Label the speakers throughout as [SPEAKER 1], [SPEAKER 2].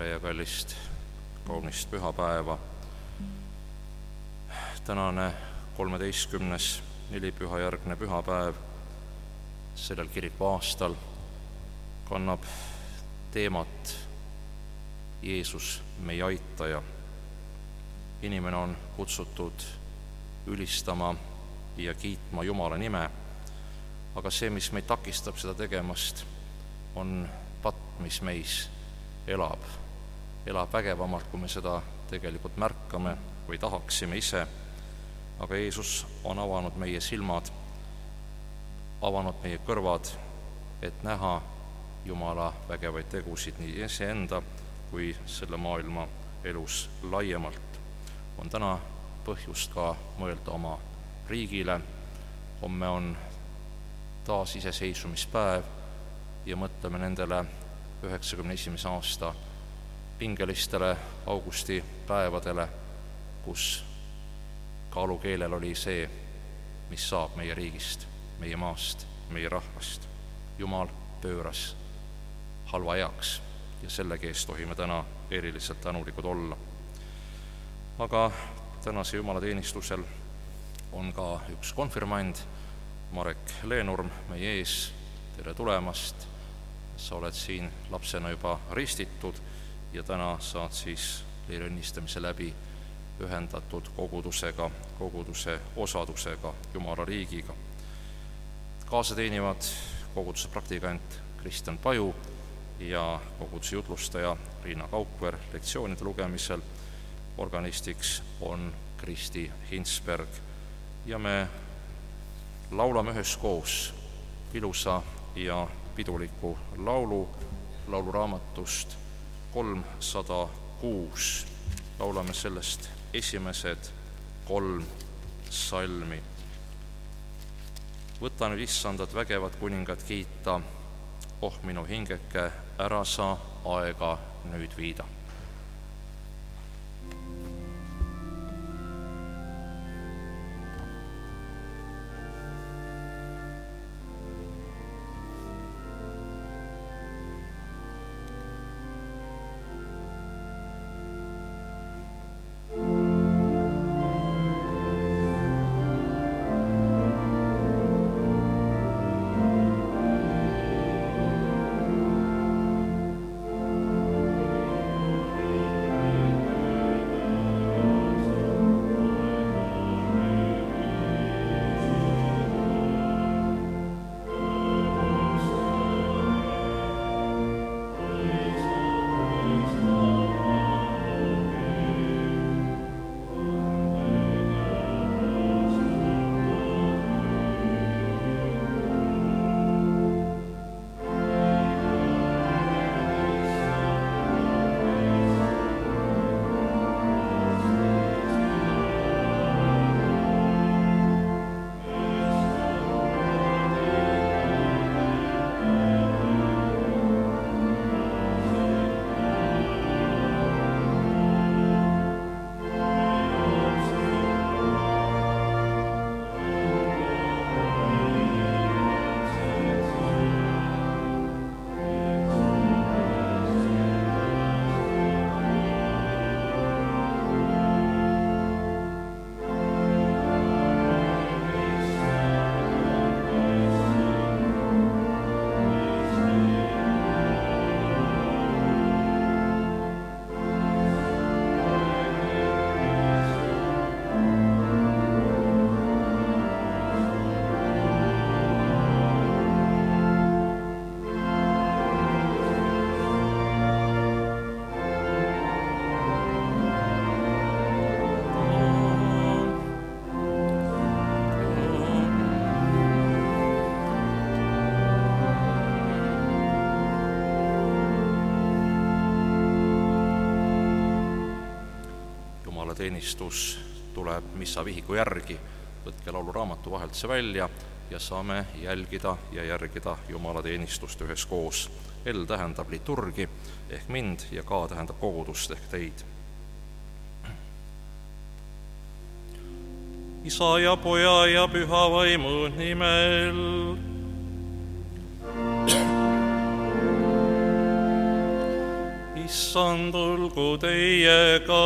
[SPEAKER 1] tere ja kallist kaunist pühapäeva. Tänane 13. nelipühajärgne pühapäev sellel kirikuaastal kannab teemat Jeesus, meie aitaja. Inimene on kutsutud ülistama ja kiitma Jumala nime, aga see, mis meid takistab seda tegemast, on patt, mis meis elab vägevamalt, kui me seda tegelikult märkame või tahaksime ise. Aga Jeesus on avanud meie silmad, avanud meie kõrvad, et näha Jumala vägevaid tegusid nii iseenda kui selle maailma elus laiemalt. On täna põhjust ka mõelda oma riigile. Homme on taas iseseisvumispäev ja mõtleme nendele 91. aasta pingelistele augustipäevadele, kus kaalukeelel oli see, mis saab meie riigist, meie maast, meie rahvast. Jumal pööras halva heaks ja sellegi eest tohime täna eriliselt tänulikud olla. Aga tänase jumalateenistusel on ka üks konfirmand, Marek Leenurm, meie ees. Tere tulemast! Sa oled siin lapsena juba ristitud ja täna saad siis leeriõnnistamise läbi ühendatud kogudusega, koguduse osadusega, Jumala riigiga. Kaasa teenivad koguduse praktikant Kristjan Paju ja koguduse jutlustaja Riina Kaupver lektsioonide lugemisel. Organistiks on Kristi Hinsberg ja me laulame üheskoos ilusa ja piduliku lauluraamatust 306. Laulame sellest esimesed 3 salmi. Võta nüüd Issandat vägevat kuningat kiita, oh minu hingeke, ära sa aega nüüd viida. Teenistus tuleb missavihiku järgi. Võtke lauluraamatu vahelt see välja ja saame jälgida ja järgida jumalateenistust üheskoos. L tähendab liturgi ehk mind ja K tähendab kogudust ehk teid. Isa ja Poja ja Püha Vaimu nimel. issand olgu teiega.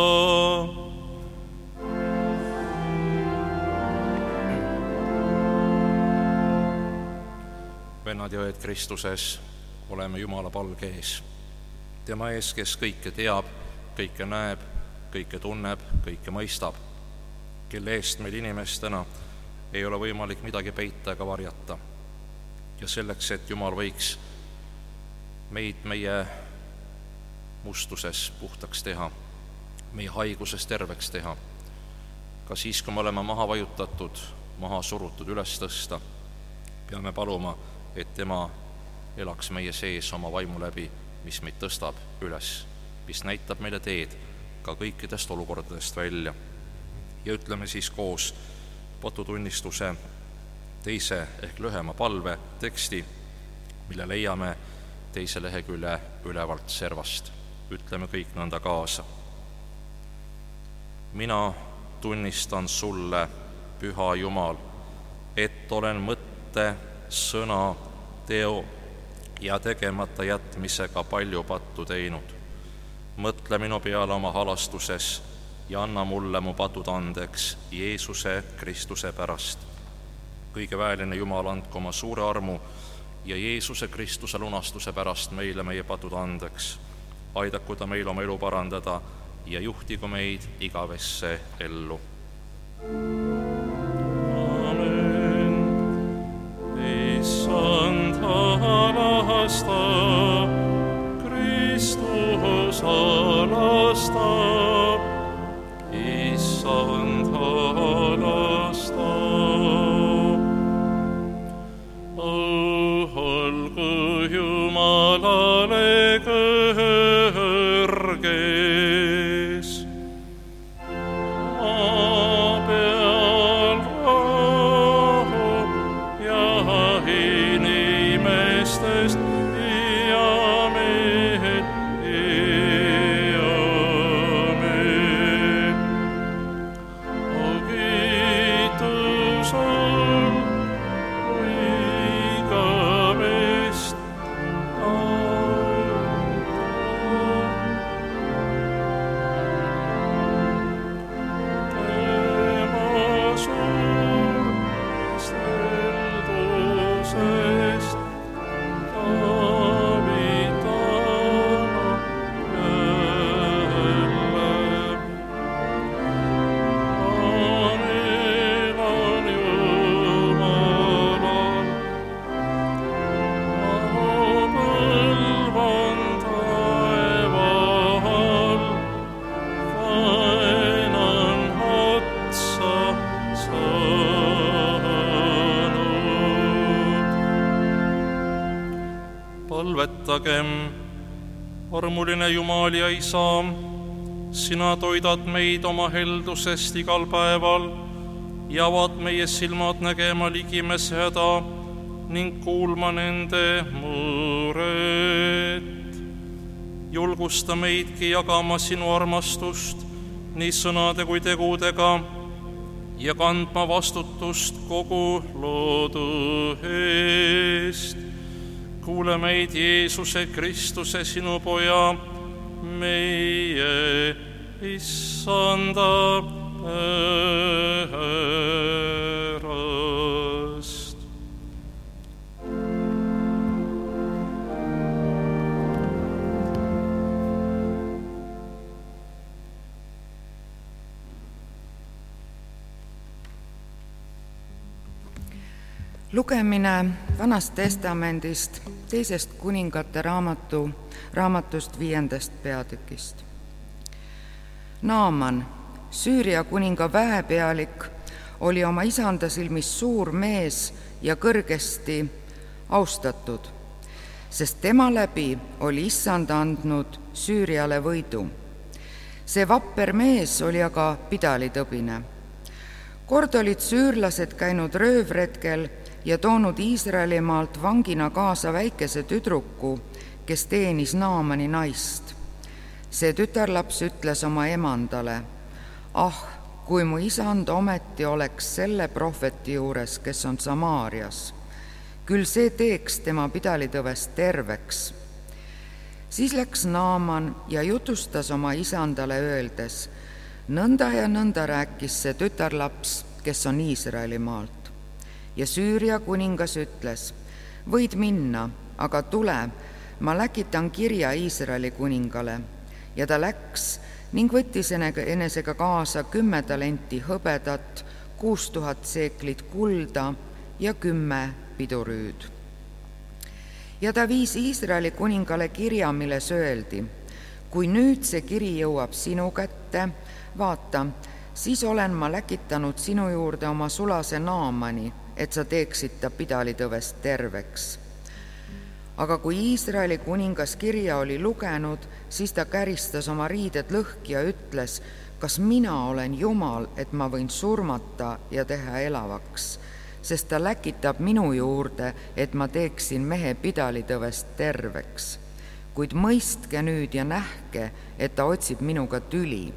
[SPEAKER 1] Vennad ja õed Kristuses, oleme Jumala palge ees. Tema ees, kes kõike teab, kõike näeb, kõike tunneb, kõike mõistab, kelle eest meil inimestena ei ole võimalik midagi peita ega varjata. Ja selleks, et Jumal võiks meid meie mustuses puhtaks teha, meie haiguses terveks teha, ka siis, kui me oleme maha vajutatud, maha surutud, üles tõsta, peame paluma, et tema elaks meie sees oma vaimu läbi, mis meid tõstab üles, mis näitab meile teed ka kõikidest olukordadest välja. Ja ütleme siis koos patutunnistuse teise ehk lühema palve teksti, mille leiame teise lehekülje ülevalt servast. Ütleme kõik nõnda kaasa. Mina tunnistan sulle, püha Jumal, et olen mõtte, sõna, teo ja tegemata jätmisega palju pattu teinud. Mõtle minu peale oma halastuses ja anna mulle mu patud andeks Jeesuse Kristuse pärast. Kõige väeline Jumal, andku oma suure armu ja Jeesuse Kristuse lunastuse pärast meile meie patud andeks. Aidaku ta meil oma elu parandada ja juhtigu meid igavesse ellu. Amen. Issand alasta, Kristus alasta, issand alasta. Olgu Jumalale kõrges, maa peal rahu ja inimestest palvetagem. Armuline Jumal ja Isa, sina toidad meid oma heldusest igal päeval ja avad meie silmad nägema ligimese häda ning kuulma nende muret. Julgusta meidki jagama sinu armastust nii sõnade kui tegudega ja kandma vastutust kogu loodu eest. Kuule meid Jeesuse Kristuse, sinu poja, meie issanda pärast.
[SPEAKER 2] Lugemine Vanast testamendist, teisest kuningate raamatust 5. peatükist. Naaman, Süüria kuninga väepealik, oli oma isanda silmis suur mees ja kõrgesti austatud, sest tema läbi oli issand andnud Süüriale võidu. See vapper mees oli aga pidalitõbine. Kord olid süürlased käinud röövretkel ja toonud Iisraelimaalt vangina kaasa väikese tüdruku, kes teenis Naamani naist. See tütarlaps ütles oma emandale: ah, kui mu isand ometi oleks selle prohveti juures, kes on Samaarias, küll see teeks tema pidalitõvest terveks. Siis läks Naaman ja jutustas oma isandale öeldes, nõnda ja nõnda rääkis see tütarlaps, kes on Iisraeli maalt. Ja Süüria kuningas ütles, võid minna, aga tule, ma läkitan kirja Iisraeli kuningale. Ja ta läks ning võttis enesega kaasa 10 talenti hõbedat, 6000 seeklit kulda ja 10 pidurüüd. Ja ta viis Iisraeli kuningale kirja, milles öeldi, kui nüüd see kiri jõuab sinu kätte, vaata, siis olen ma läkitanud sinu juurde oma sulase Naamani, et sa teeksid ta pidalitõvest terveks. Aga kui Iisraeli kuningas kirja oli lugenud, siis ta käristas oma riided lõhki ja ütles, kas mina olen Jumal, et ma võin surmata ja teha elavaks, sest ta läkitab minu juurde, et ma teeksin mehe pidalitõvest terveks. Kuid mõistke nüüd ja nähke, et ta otsib minuga tüli.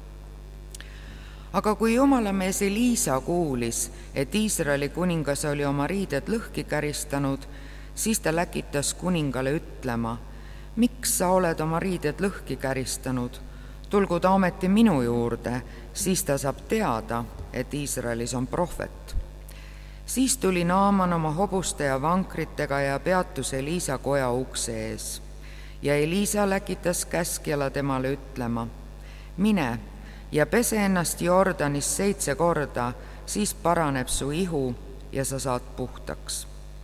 [SPEAKER 2] Aga kui jumalamees Eliisa kuulis, et Iisraeli kuningas oli oma riided lõhki käristanud, siis ta läkitas kuningale ütlema, miks sa oled oma riided lõhki käristanud? Tulgu ta ometi minu juurde, siis ta saab teada, et Iisraelis on prohvet. Siis tuli Naaman oma hobuste ja vankritega ja peatus Eliisa koja ukse ees. Ja Eliisa läkitas käskjala temale ütlema, mine ja pese ennast Jordanis 7 korda, siis paraneb su ihu ja sa saad puhtaks.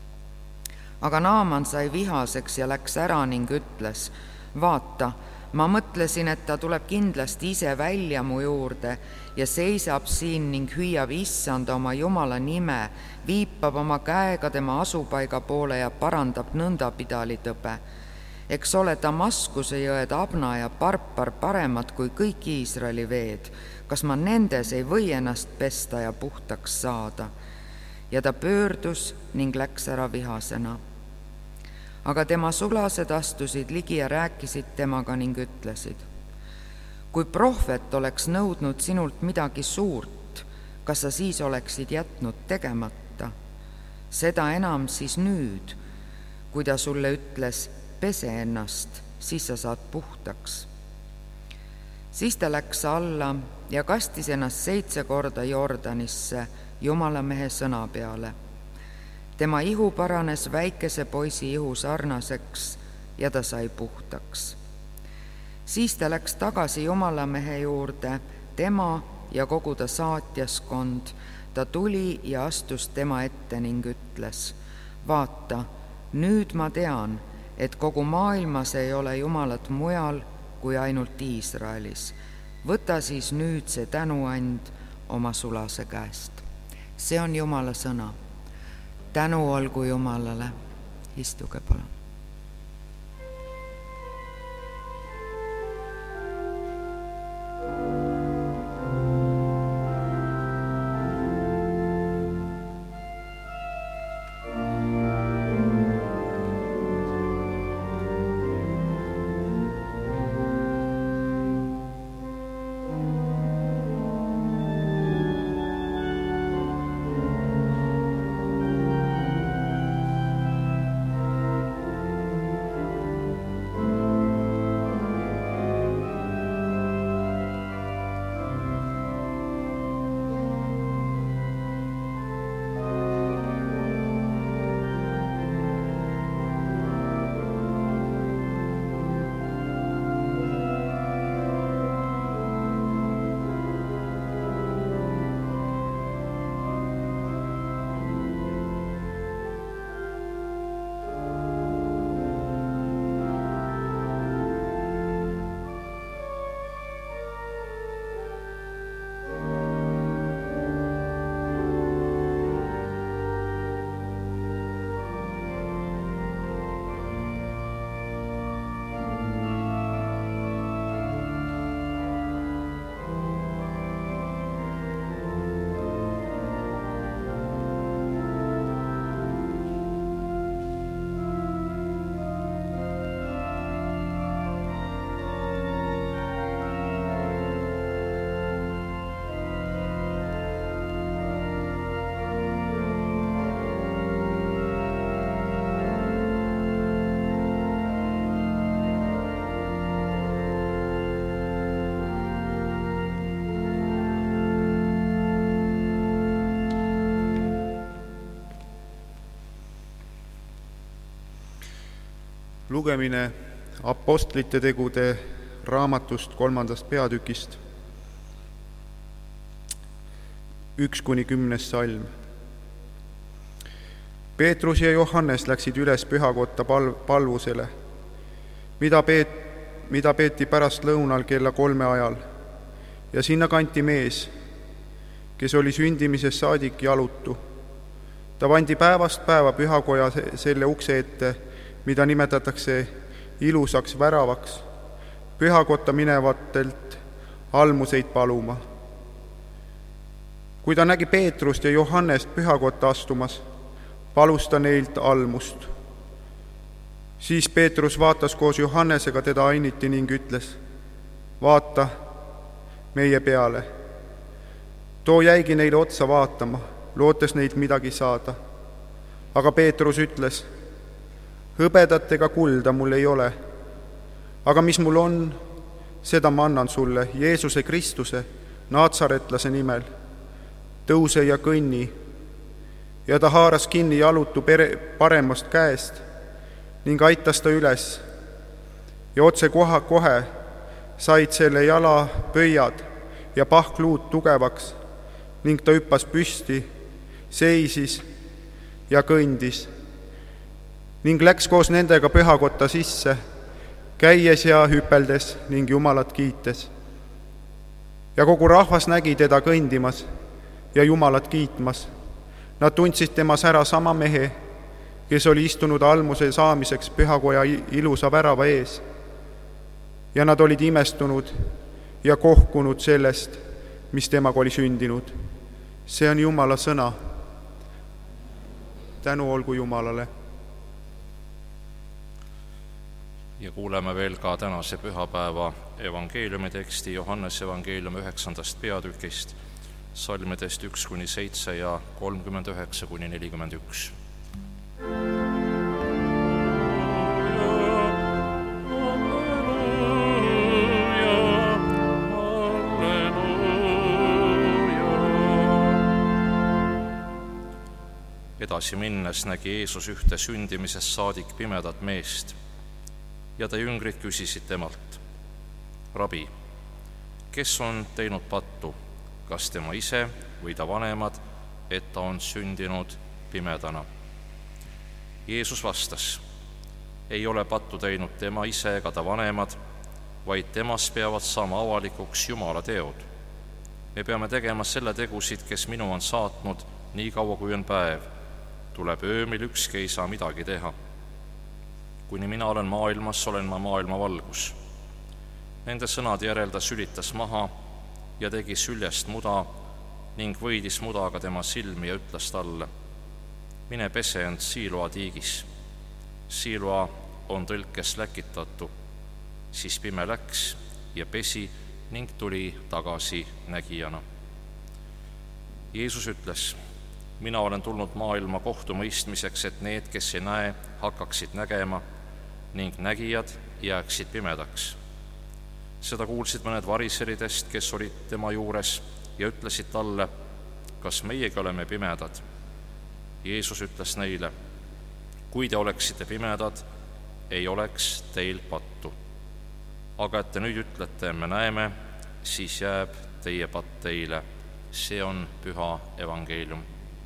[SPEAKER 2] Aga Naaman sai vihaseks ja läks ära ning ütles, vaata, ma mõtlesin, et ta tuleb kindlasti ise välja mu juurde ja seisab siin ning hüüab issanda oma Jumala nime, viipab oma käega tema asupaiga poole ja parandab nõnda pidalitõbe. Eks ole Damaskuse jõed Abna ja Parpar paremad kui kõik Iisraeli veed. Kas ma nendes ei või ennast pesta ja puhtaks saada? Ja ta pöördus ning läks ära vihasena. Aga tema sulased astusid ligi ja rääkisid temaga ning ütlesid, kui prohvet oleks nõudnud sinult midagi suurt, kas sa siis oleksid jätnud tegemata? Seda enam siis nüüd, kui ta sulle ütles, pese ennast, siis sa saad puhtaks. Siis ta läks alla ja kastis ennast 7 korda Jordanisse Jumalamehe sõna peale. Tema ihu paranes väikese poisi ihu sarnaseks ja ta sai puhtaks. Siis ta läks tagasi Jumalamehe juurde, tema ja kogu ta saatjaskond. Ta tuli ja astus tema ette ning ütles, vaata, nüüd ma tean, et kogu maailmas ei ole Jumalat mujal kui ainult Iisraelis. Võta siis nüüd see tänuand oma sulase käest. See on Jumala sõna. Tänu olgu Jumalale. Istuge palun.
[SPEAKER 3] Lugemine Apostlite tegude raamatust 3. peatükist 1-10 salm. Peetrus ja Johannes läksid üles pühakotta palvusele, mida peeti pärast lõunal kella 3 ajal, ja sinna kanti mees, kes oli sündimisest saadik jalutu. Ta pandi päevast päeva pühakoja selle ukse ette, mida nimetatakse ilusaks väravaks, pühakotta minevatelt almuseid paluma. Kui ta nägi Peetrust ja Johannest pühakotta astumas, palus ta neilt almust. Siis Peetrus vaatas koos Johannesega teda ainiti ning ütles: vaata meie peale. Too jäigi neile otsa vaatama, lootes neilt midagi saada. Aga Peetrus ütles: hõbedat ega kulda mul ei ole, aga mis mul on, seda ma annan sulle Jeesuse Kristuse, Naatsaretlase nimel. Tõuse ja kõnni. Ja ta haaras kinni jalutu paremast käest ning aitas ta üles. Ja otse kohe said selle jala pöiad ja pahkluud tugevaks ning ta hüppas püsti, seisis ja kõndis ning läks koos nendega pühakotta sisse, käies ja hüpeldes ning Jumalat kiites. Ja kogu rahvas nägi teda kõndimas ja Jumalat kiitmas. Nad tundsid temas ära sama mehe, kes oli istunud almuse saamiseks pühakoja ilusa värava ees. Ja nad olid imestunud ja kohkunud sellest, mis temaga oli sündinud. See on Jumala sõna. Tänu olgu Jumalale.
[SPEAKER 1] Ja kuuleme veel ka tänase pühapäeva evangeeliumi teksti Johannese evangeeliumi 9. peatükist, salmidest 1-7 ja 39-41. Edasi minnes nägi Jeesus ühte sündimisest saadik pimedat meest ja ta jüngrid küsisid temalt: Rabi, kes on teinud pattu, kas tema ise või ta vanemad, et ta on sündinud pimedana? Jeesus vastas: ei ole pattu teinud tema ise ega ta vanemad, vaid temast peavad saama avalikuks Jumala teod. Me peame tegema selle tegusid, kes minu on saatnud, nii kaua kui on päev. Tuleb öö, mil ükski ei saa midagi teha. Kuni mina olen maailmas, olen ma maailma valgus. Nende sõnade järel ta sülitas maha ja tegi süljest muda ning võidis mudaga tema silmi ja ütles talle: mine pese end Siiloa tiigis. Siiloa on tõlkes läkitatu. Siis pime läks ja pesi ning tuli tagasi nägijana. Jeesus ütles: mina olen tulnud maailma kohtumõistmiseks, et need, kes ei näe, hakkaksid nägema ning nägijad jääksid pimedaks. Seda kuulsid mõned variseridest, kes olid tema juures ja ütlesid talle: kas meiegi oleme pimedad? Jeesus ütles neile: kui te oleksite pimedad, ei oleks teil pattu. Aga et te nüüd ütlete, me näeme, siis jääb teie patt teile. See on püha evangeelium.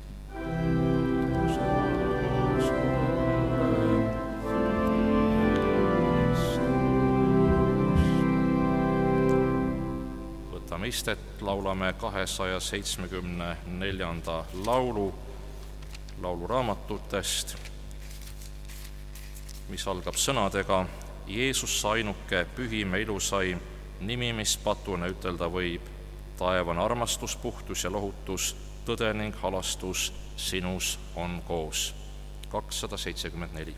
[SPEAKER 1] Võtame istet, laulame 274. lauluraamatutest, mis algab sõnadega: Jeesus ainuke, pühim ja ilusaim, nimi, mis patune ütelda võib. Taevane armastus, puhtus ja lohutus, tõde ning halastus sinus on koos. 274.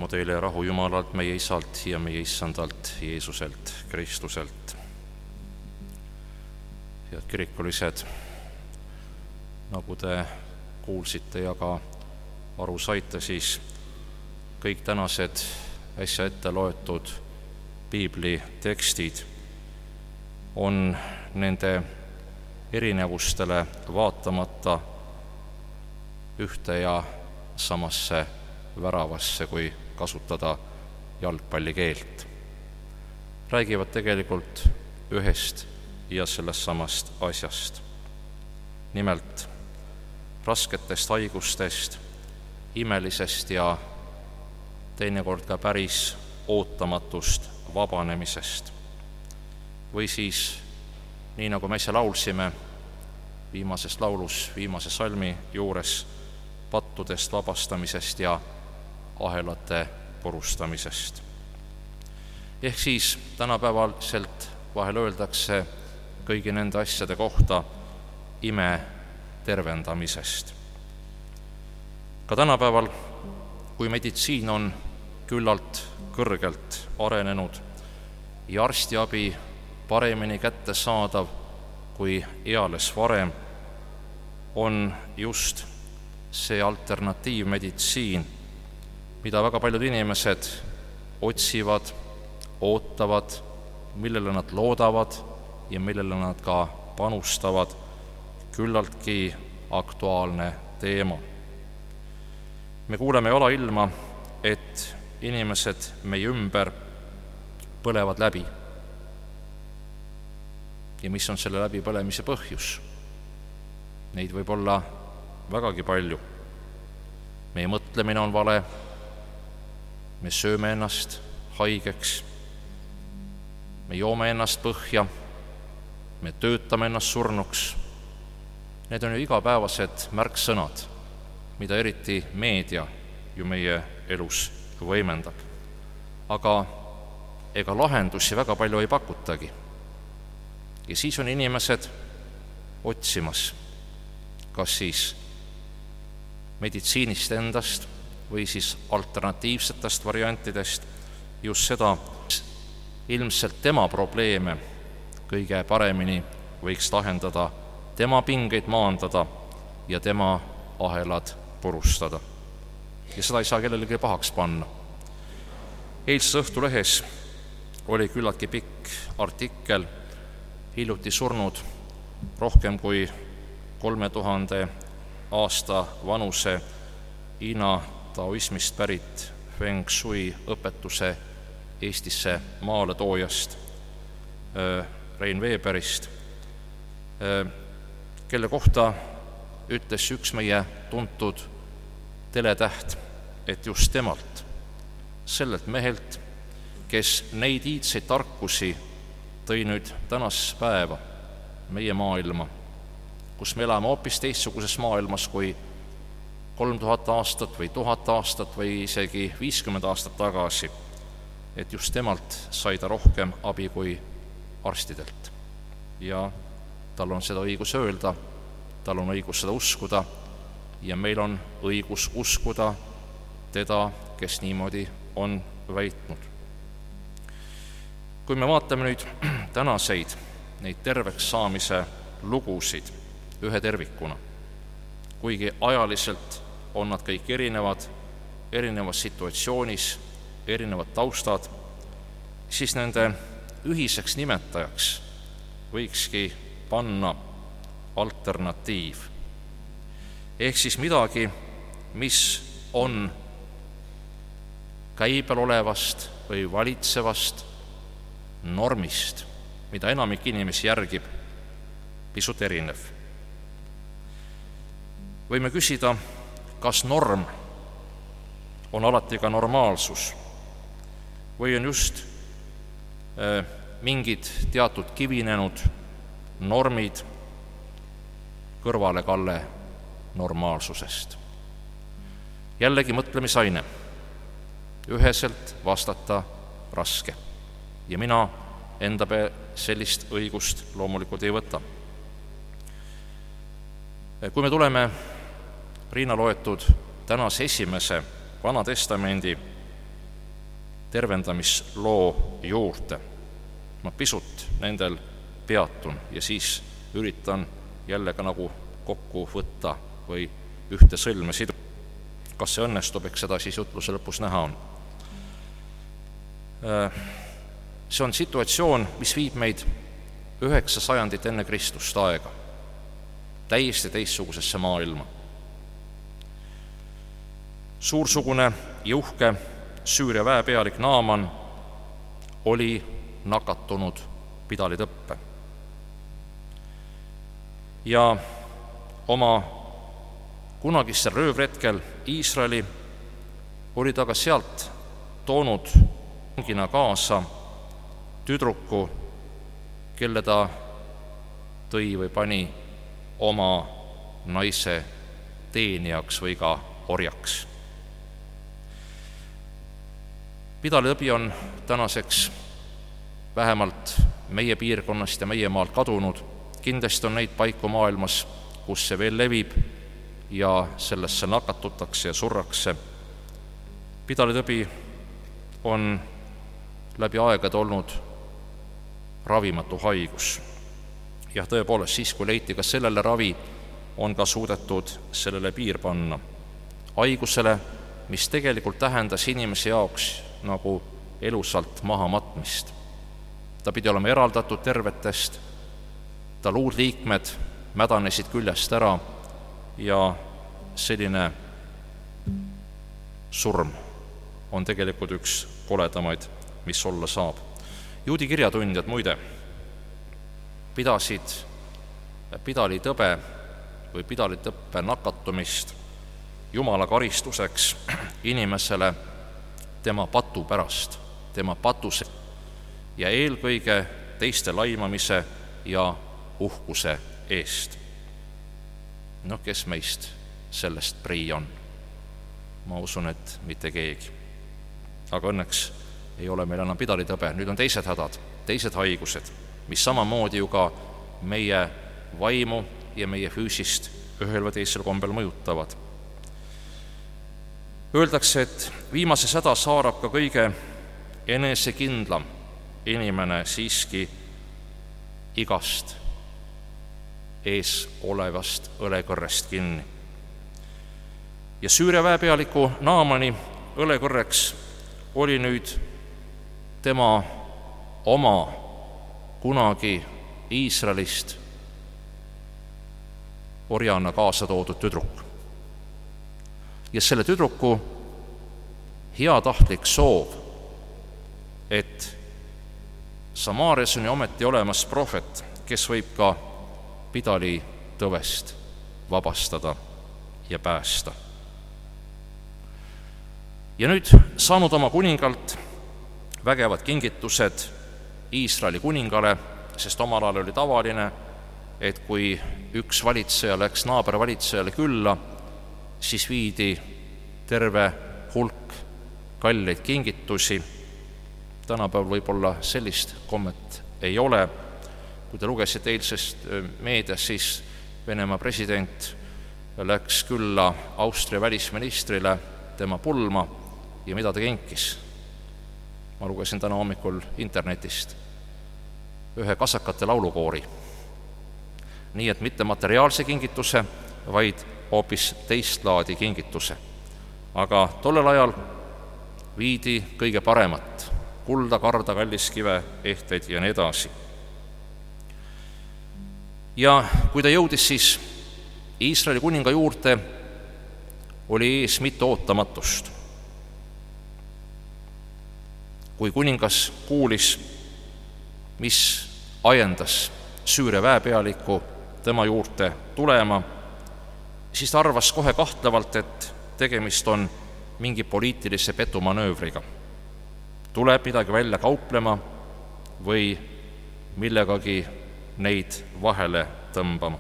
[SPEAKER 1] Rõõmu teile ja rahu Jumalalt, meie Isalt ja meie Issandalt Jeesuselt Kristuselt. Head kirikulised, nagu te kuulsite ja ka aru saite, siis kõik tänased äsja ette loetud piibli tekstid on nende erinevustele vaatamata ühte ja samasse väravasse, kui kasutada jalgpallikeelt. Räägivad tegelikult ühest ja sellest samast asjast. Nimelt rasketest haigustest, imelisest ja teinekord ka päris ootamatust vabanemisest. Või siis, nii nagu me äsja laulsime viimases laulus, viimase salmi juures, pattudest vabastamisest ja ahelate purustamisest. Ehk siis tänapäevaselt vahel öeldakse kõigi nende asjade kohta ime tervendamisest. Ka tänapäeval, kui meditsiin on küllalt kõrgelt arenenud ja arstiabi paremini kättesaadav kui eales varem, on just see alternatiivmeditsiin, mida väga paljud inimesed otsivad, ootavad, millele nad loodavad ja millele nad ka panustavad, küllaltki aktuaalne teema. Me kuuleme alailma, et inimesed meie ümber põlevad läbi. Ja mis on selle läbipõlemise põhjus? Neid võib olla vägagi palju. Meie mõtlemine on vale, me sööme ennast haigeks, me joome ennast põhja, me töötame ennast surnuks. Need on ju igapäevased märksõnad, mida eriti meedia ju meie elus võimendab. Aga ega lahendusi väga palju ei pakutagi. Ja siis on inimesed otsimas, kas siis meditsiinist endast või siis alternatiivsetest variantidest just seda, ilmselt tema probleeme kõige paremini võiks lahendada, tema pingeid maandada ja tema ahelad purustada. Ja seda ei saa kellelegi pahaks panna. Eilses Õhtulehes oli küllaltki pikk artikkel hiljuti surnud rohkem kui 3000 aasta vanuse Hiina taoismist pärit Feng Shui õpetuse Eestisse maale toojast Rein Veeberist, kelle kohta ütles üks meie tuntud teletäht, et just temalt, sellelt mehelt, kes neid iidseid tarkusi tõi nüüd tänast päeva meie maailma, kus me elame hoopis teistsuguses maailmas kui 3000 aastat või 1000 aastat või isegi 50 aastat tagasi, et just temalt sai ta rohkem abi kui arstidelt. Ja tal on seda õigus öelda, tal on õigus seda uskuda ja meil on õigus uskuda teda, kes niimoodi on väitnud. Kui me vaatame nüüd tänaseid neid terveks saamise lugusid ühe tervikuna, kuigi ajaliselt on nad kõik erinevad, erinevas situatsioonis, erinevad taustad, siis nende ühiseks nimetajaks võikski panna alternatiiv. Ehk siis midagi, mis on käibel olevast või valitsevast normist, mida enamik inimesi järgib, pisut erinev. Võime küsida, kas norm on alati ka normaalsus või on just mingid teatud kivinenud normid kõrvalekalle normaalsusest. Jällegi mõtlemisaine, üheselt vastata raske. Ja mina enda sellist õigust loomulikult ei võta. Kui me tuleme Riina loetud tänase esimese Vana Testamendi tervendamisloo juurde. Ma pisut nendel peatun ja siis üritan jälle ka nagu kokku võtta või ühte sõlme siduda. Kas see õnnestub, eks seda siis jutluse lõpus näha on. See on situatsioon, mis viib meid 9 sajandit enne Kristust aega, täiesti teistsugusesse maailma. Suursugune ja uhke Süüria väepealik Naaman oli nakatunud pidalitõppe. Ja oma kunagistel röövretkel Iisraeli oli ta ka sealt toonud vangina kaasa tüdruku, kelle ta tõi või pani oma naise teenijaks või ka orjaks. Pidalitõbi on tänaseks vähemalt meie piirkonnast ja meie maalt kadunud. Kindlasti on neid paiku maailmas, kus see veel levib ja sellesse nakatutakse ja surrakse. Pidalitõbi on läbi aegade olnud ravimatu haigus. Ja tõepoolest siis, kui leiti ka sellele ravi, on ka suudetud sellele piir panna. Haigusele, mis tegelikult tähendas inimese jaoks nagu elusalt maha matmist. Ta pidi olema eraldatud tervetest, ta luudliikmed mädanesid küljest ära ja selline surm on tegelikult üks koledamaid, mis olla saab. Juudi kirjatundjad muide pidasid pidalitõbe või pidalitõppe nakatumist Jumala karistuseks inimesele tema patu pärast, tema patuse ja eelkõige teiste laimamise ja uhkuse eest. Kes meist sellest prii on? Ma usun, et mitte keegi. Aga õnneks ei ole meil enam pidalitõbe. Nüüd on teised hädad, teised haigused, mis samamoodi ju ka meie vaimu ja meie füüsist ühel või teisel kombel mõjutavad. Öeldakse, et viimases hädas haarab ka kõige enesekindlam inimene siiski igast ees olevast õlekõrrest kinni. Ja Süüria väepealiku Naamani õlekõrreks oli nüüd tema oma kunagi Iisraelist orjana kaasa toodud tüdruk. Ja selle tüdruku heatahtlik soov, et Samaarias on ju ometi olemas prohvet, kes võib ka pidalitõvest vabastada ja päästa. Ja nüüd saanud oma kuningalt vägevad kingitused Iisraeli kuningale, sest omal ajal oli tavaline, et kui üks valitseja läks naabervalitsejale külla, siis viidi terve hulk kalleid kingitusi. Tänapäeval võib-olla sellist kommet ei ole. Kui te lugesite eilsest meedias, siis Venemaa president läks külla Austria välisministrile tema pulma ja mida ta kinkis? Ma lugesin täna hommikul internetist ühe kasakate laulukoori. Nii et mitte materiaalse kingituse, vaid hoopis teist laadi kingituse. Aga tollel ajal viidi kõige paremat, kulda, karda, kalliskive, ehteid ja nii edasi. Ja kui ta jõudis siis Iisraeli kuninga juurde, oli ees mitu ootamatust. Kui kuningas kuulis, mis ajendas Süüria väepealiku tema juurde tulema, siis ta arvas kohe kahtlevalt, et tegemist on mingi poliitilise petumanöövriga. Tuleb midagi välja kauplema või millegagi neid vahele tõmbama.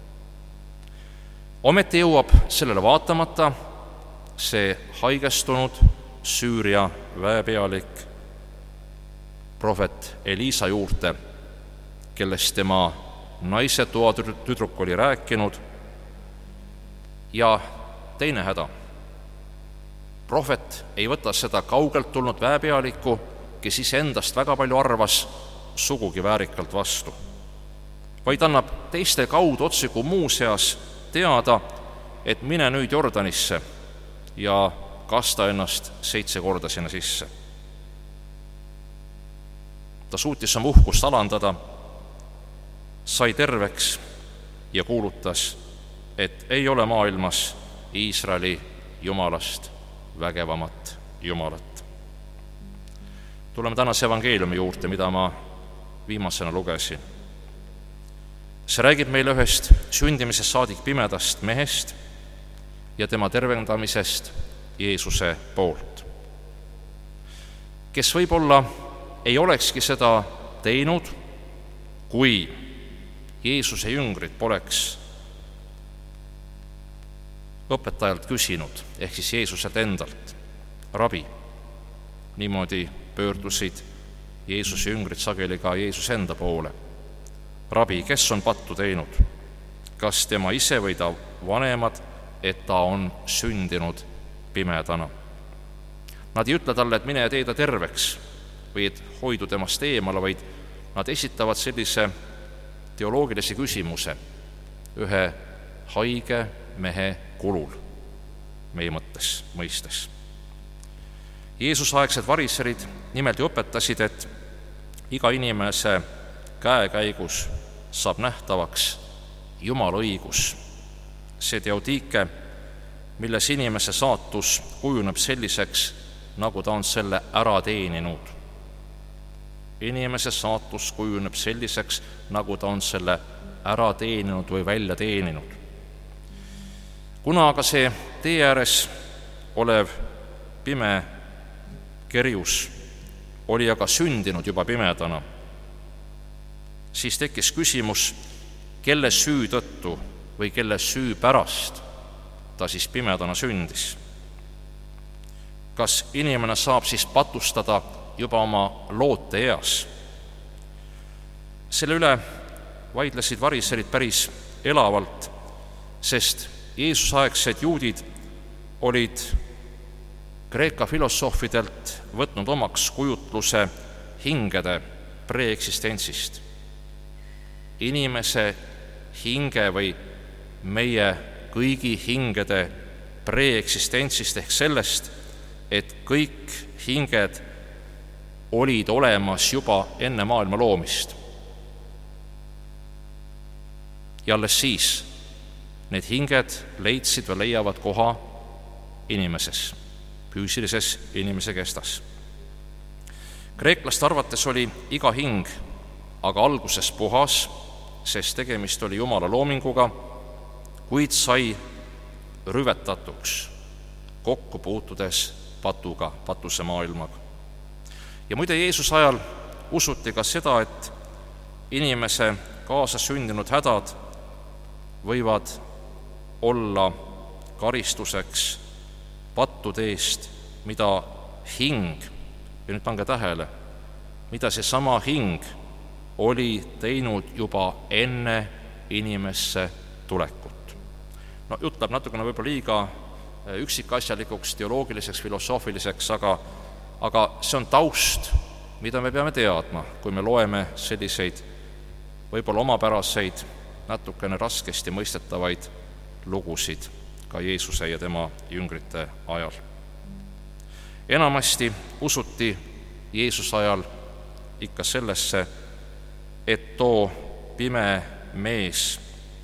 [SPEAKER 1] Ometi jõuab sellele vaatamata see haigestunud Süüria väepealik prohvet Eliisa juurde, kellest tema naise toatüdruk oli rääkinud. Ja teine häda. Prohvet ei võta seda kaugelt tulnud väepealikku, kes iseendast väga palju arvas, sugugi väärikalt vastu, vaid annab teiste kaudu otsikui muuseas teada, et mine nüüd Jordanisse ja kasta ennast 7 korda sinna sisse. Ta suutis oma uhkust alandada, sai terveks ja kuulutas, et ei ole maailmas Iisraeli Jumalast vägevamat Jumalat. Tuleme tänase evangeeliumi juurde, mida ma viimasena lugesin. See räägib meile ühest sündimisest saadik pimedast mehest ja tema tervendamisest Jeesuse poolt, kes võib-olla ei olekski seda teinud, kui Jeesuse jüngrid poleks õpetajalt küsinud, ehk siis Jeesuselt endalt, rabi. Niimoodi pöördusid Jeesuse jüngrid sageli ka Jeesuse enda poole. Rabi, kes on pattu teinud? Kas tema ise või ta vanemad, et ta on sündinud pimedana? Nad ei ütle talle, et mine ja tee ta terveks või et hoidu temast eemale, vaid nad esitavad sellise teoloogilise küsimuse ühe haige mehe kulul meie mõistes. Jeesusaegsed variserid nimelt õpetasid, et iga inimese käekäigus saab nähtavaks Jumala õigus, see teodiike, milles inimese saatus kujuneb selliseks, nagu ta on selle ära teeninud. Inimese saatus kujuneb selliseks, nagu ta on selle ära teeninud või välja teeninud. Kuna aga see tee ääres olev pime kerjus oli aga sündinud juba pimedana, siis tekkis küsimus, kelle süü tõttu või kelle süü pärast ta siis pimedana sündis. Kas inimene saab siis patustada juba oma loote eas? Selle üle vaidlesid variserid päris elavalt, sest Jeesusaegsed juudid olid Kreeka filosoofidelt võtnud omaks kujutluse hingede preeksistentsist. Inimese hinge või meie kõigi hingede preeksistentsist ehk sellest, et kõik hinged olid olemas juba enne maailma loomist. Ja alles siis need hinged leidsid või leiavad koha inimeses, füüsilises inimese kestas. Kreeklaste arvates oli iga hing aga alguses puhas, sest tegemist oli Jumala loominguga, kuid sai rüvetatuks kokku puutudes patuga, patuse maailmaga. Ja muide, Jeesuse ajal usuti ka seda, et inimese kaasas sündinud hädad võivad olla karistuseks pattude eest, mida hing, ja nüüd pange tähele, mida see sama hing oli teinud juba enne inimesse tulekut. No jutt läheb natukene võib-olla liiga üksikasjalikuks, teoloogiliseks, filosoofiliseks, aga see on taust, mida me peame teadma, kui me loeme selliseid võib-olla omapäraseid, natukene raskesti mõistetavaid lugusid ka Jeesuse ja tema jüngrite ajal. Enamasti usuti Jeesuse ajal ikka sellesse, et too pime mees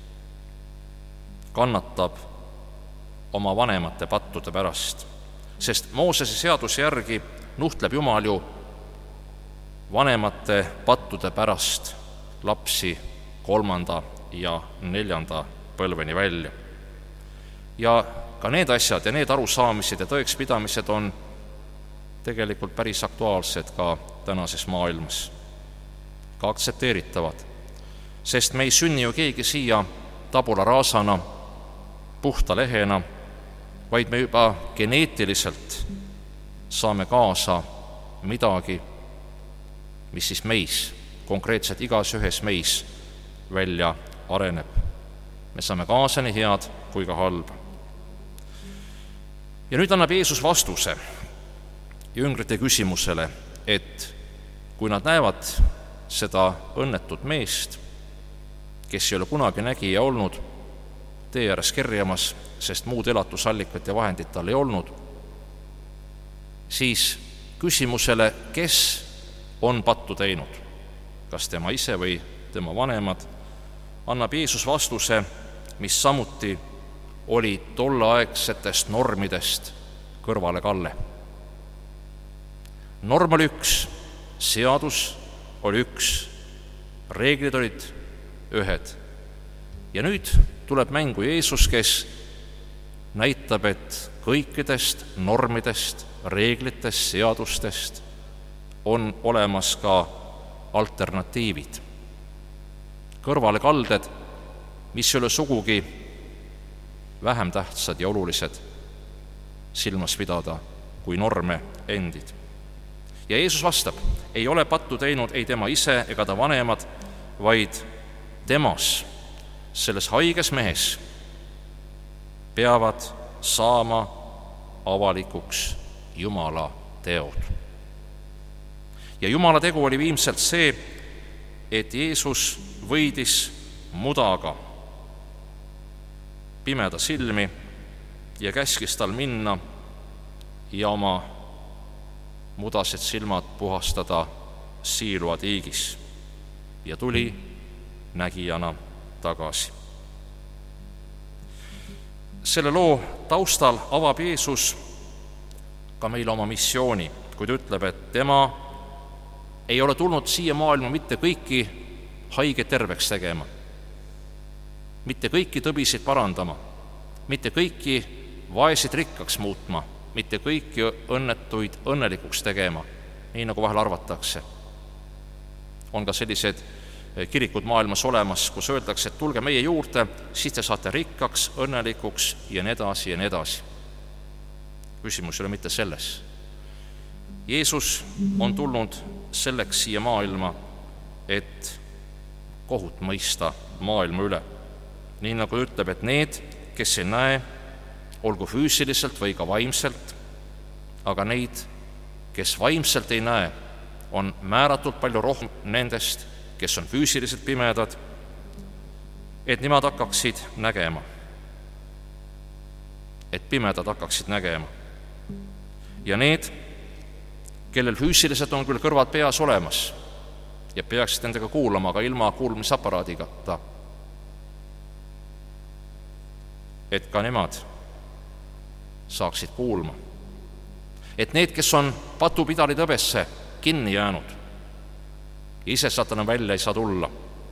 [SPEAKER 1] kannatab oma vanemate pattude pärast, sest Moosese seaduse järgi nuhtleb Jumal ju vanemate pattude pärast lapsi 3. ja 4. põlveni välja. Ja ka need asjad ja need arusaamised ja tõekspidamised on tegelikult päris aktuaalsed ka tänases maailmas, ka aktsepteeritavad, sest me ei sünni ju keegi siia tabula rasana, puhta lehena, vaid me juba geneetiliselt saame kaasa midagi, mis siis meis, konkreetselt igas ühes meis välja areneb. Me saame kaasa nii head kui ka halba. Ja nüüd annab Jeesus vastuse jüngrite küsimusele, et kui nad näevad seda õnnetut meest, kes ei ole kunagi nägija olnud, tee ääres kerjamas, sest muud elatusallikat ja vahendit tal ei olnud, siis küsimusele, kes on pattu teinud, kas tema ise või tema vanemad, annab Jeesus vastuse, mis samuti oli tolleaegsetest normidest kõrvalekalle. Norm oli üks, seadus oli üks, reeglid olid ühed. Ja nüüd tuleb mängu Jeesus, kes näitab, et kõikidest normidest, reeglitest, seadustest on olemas ka alternatiivid. Kõrvalekalded, mis ei ole sugugi vähem tähtsad ja olulised silmas pidada kui norme endid. Ja Jeesus vastab, ei ole pattu teinud ei tema ise ega ta vanemad, vaid temas, selles haiges mehes, peavad saama avalikuks Jumala teod. Ja Jumala tegu oli viimselt see, et Jeesus võidis mudaga pimeda silmi ja käskis tal minna ja oma mudased silmad puhastada Siiloa tiigis ja tuli nägijana tagasi. Selle loo taustal avab Jeesus ka meile oma missiooni, kui ta ütleb, et tema ei ole tulnud siia maailma mitte kõiki haiged terveks tegema, mitte kõiki tõbisid parandama, mitte kõiki vaesid rikkaks muutma, mitte kõiki õnnetuid õnnelikuks tegema, nii nagu vahel arvatakse. On ka sellised kirikud maailmas olemas, kus öeldakse, et tulge meie juurde, siis te saate rikkaks, õnnelikuks ja nii edasi ja nii edasi. Küsimus ei ole mitte selles. Jeesus on tulnud selleks siia maailma, et kohut mõista maailma üle. Nii nagu ütleb, et need, kes ei näe, olgu füüsiliselt või ka vaimselt, aga neid, kes vaimselt ei näe, on määratult palju rohkem nendest, kes on füüsiliselt pimedad, et nemad hakkaksid nägema. Et pimedad hakkaksid nägema. Ja need, kellel füüsiliselt on küll kõrvad peas olemas ja peaksid nendega kuulama, aga ilma kuulmisaparaadiga, et ka nemad saaksid kuulma. Et need, kes on patupidali tõbesse kinni jäänud, ise satana välja ei saa tulla,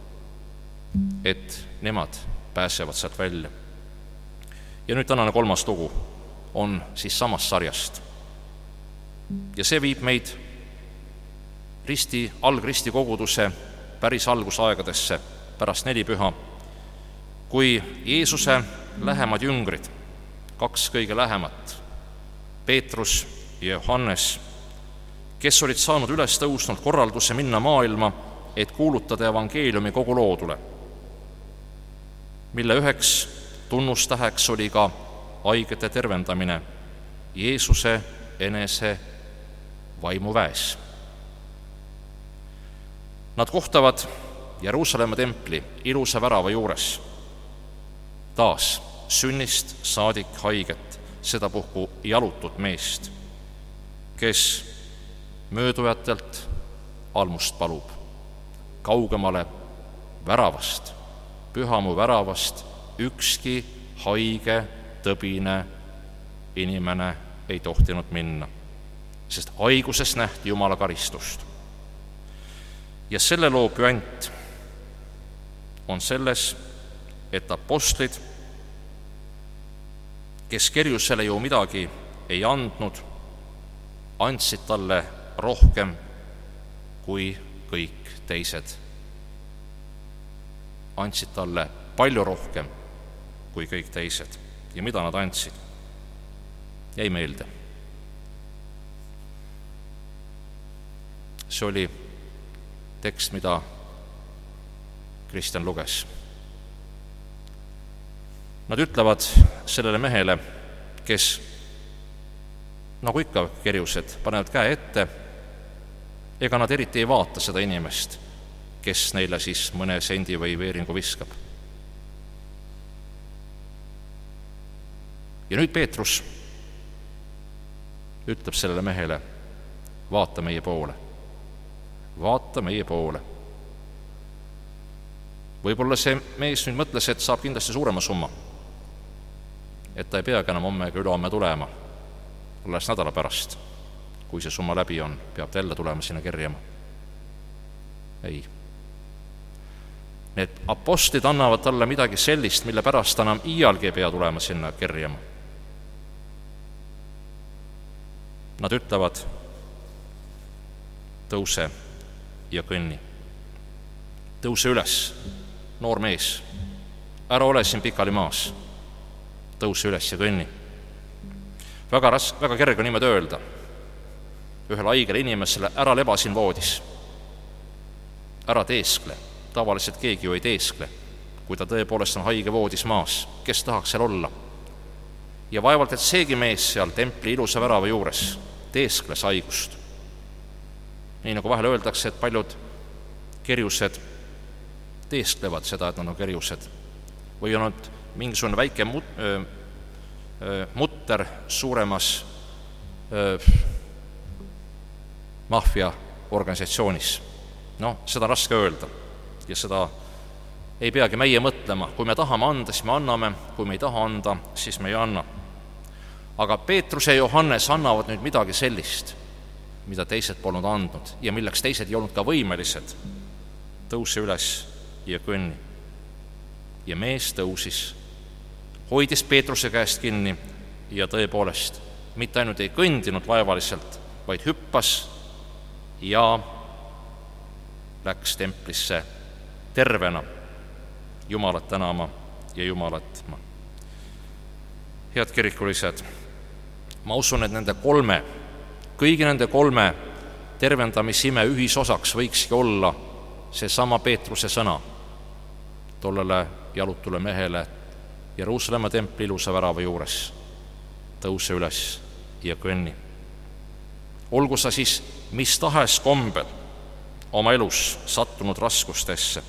[SPEAKER 1] et nemad pääsevad sealt välja. Ja nüüd tänane 3. lugu on siis samast sarjast. Ja see viib meid algristi koguduse päris algusaegadesse pärast 4 püha, kui Jeesuse lähemad jüngrid, 2 kõige lähemat, Peetrus ja Johannes, kes olid saanud üles tõusnud korralduse minna maailma, et kuulutada evangeeliumi kogu loodule, mille üheks tunnustäheks oli ka haigete tervendamine Jeesuse enese vaimuväes. Nad kohtavad Jeruusalemma templi ilusa värava juures taas sünnist saadik haiget, sedapuhku jalutut meest, kes möödujatelt almust palub. Kaugemale väravast, pühamu väravast ükski haige, tõbine inimene ei tohtinud minna, sest haigusest nähti Jumala karistust. Ja selle loo püant on selles, et apostlid, kes Kerjusele ju midagi ei andnud, andsid talle rohkem kui kõik teised. Andsid talle palju rohkem kui kõik teised. Ja mida nad andsid? Jäi meelde. See oli tekst, mida Kristjan luges. Nad ütlevad sellele mehele, kes nagu ikka kerjused, panevad käe ette, ega nad eriti ei vaata seda inimest, kes neile siis mõne sendi või veeringu viskab. Ja nüüd Peetrus ütleb sellele mehele, vaata meie poole. Vaata meie poole. Võib-olla see mees nüüd mõtles, et saab kindlasti suurema summa. Et ta ei peagi enam homme ega ülehomme tulema. Alles nädala pärast, kui see summa läbi on, peab ta jälle tulema sinna kerjama. Ei. Need apostlid annavad talle midagi sellist, mille pärast ta enam iialgi ei pea tulema sinna kerjama. Nad ütlevad, tõuse ja kõnni. Tõuse üles, noor mees, ära ole siin pikali maas. Tõuse üles ja kõnni. Väga kerge on niimoodi öelda ühele haigele inimesele, ära leba siin voodis. Ära teeskle. Tavaliselt keegi ju ei teeskle, kui ta tõepoolest on haige voodis maas. Kes tahaks seal olla? Ja vaevalt, et seegi mees seal templi ilusa värava juures teeskles haigust. Nii nagu vahel öeldakse, et paljud kerjused teesklevad seda, et nad on kerjused. Või on nad mingisugune väike mutter suuremas mafia organisatsioonis. Seda on raske öelda ja seda ei peagi meie mõtlema. Kui me tahame anda, siis me anname, kui me ei taha anda, siis me ei anna. Aga Peetrus ja Johannes annavad nüüd midagi sellist, mida teised polnud andnud ja milleks teised ei olnud ka võimelised. Tõuse üles ja kõnni. Ja mees tõusis, hoidis Peetruse käest kinni ja tõepoolest mitte ainult ei kõndinud vaevaliselt, vaid hüppas ja läks templisse tervena Jumalat tänama ja Jumalat. Head kirikulised, ma usun, et kõigi nende kolme tervendamisime ühisosaks võikski olla seesama Peetruse sõna tollele jalutule mehele Jeruusalemma templi ilusa värava juures. Tõuse üles ja kõnni. Olgu sa siis mis tahes kombel oma elus sattunud raskustesse,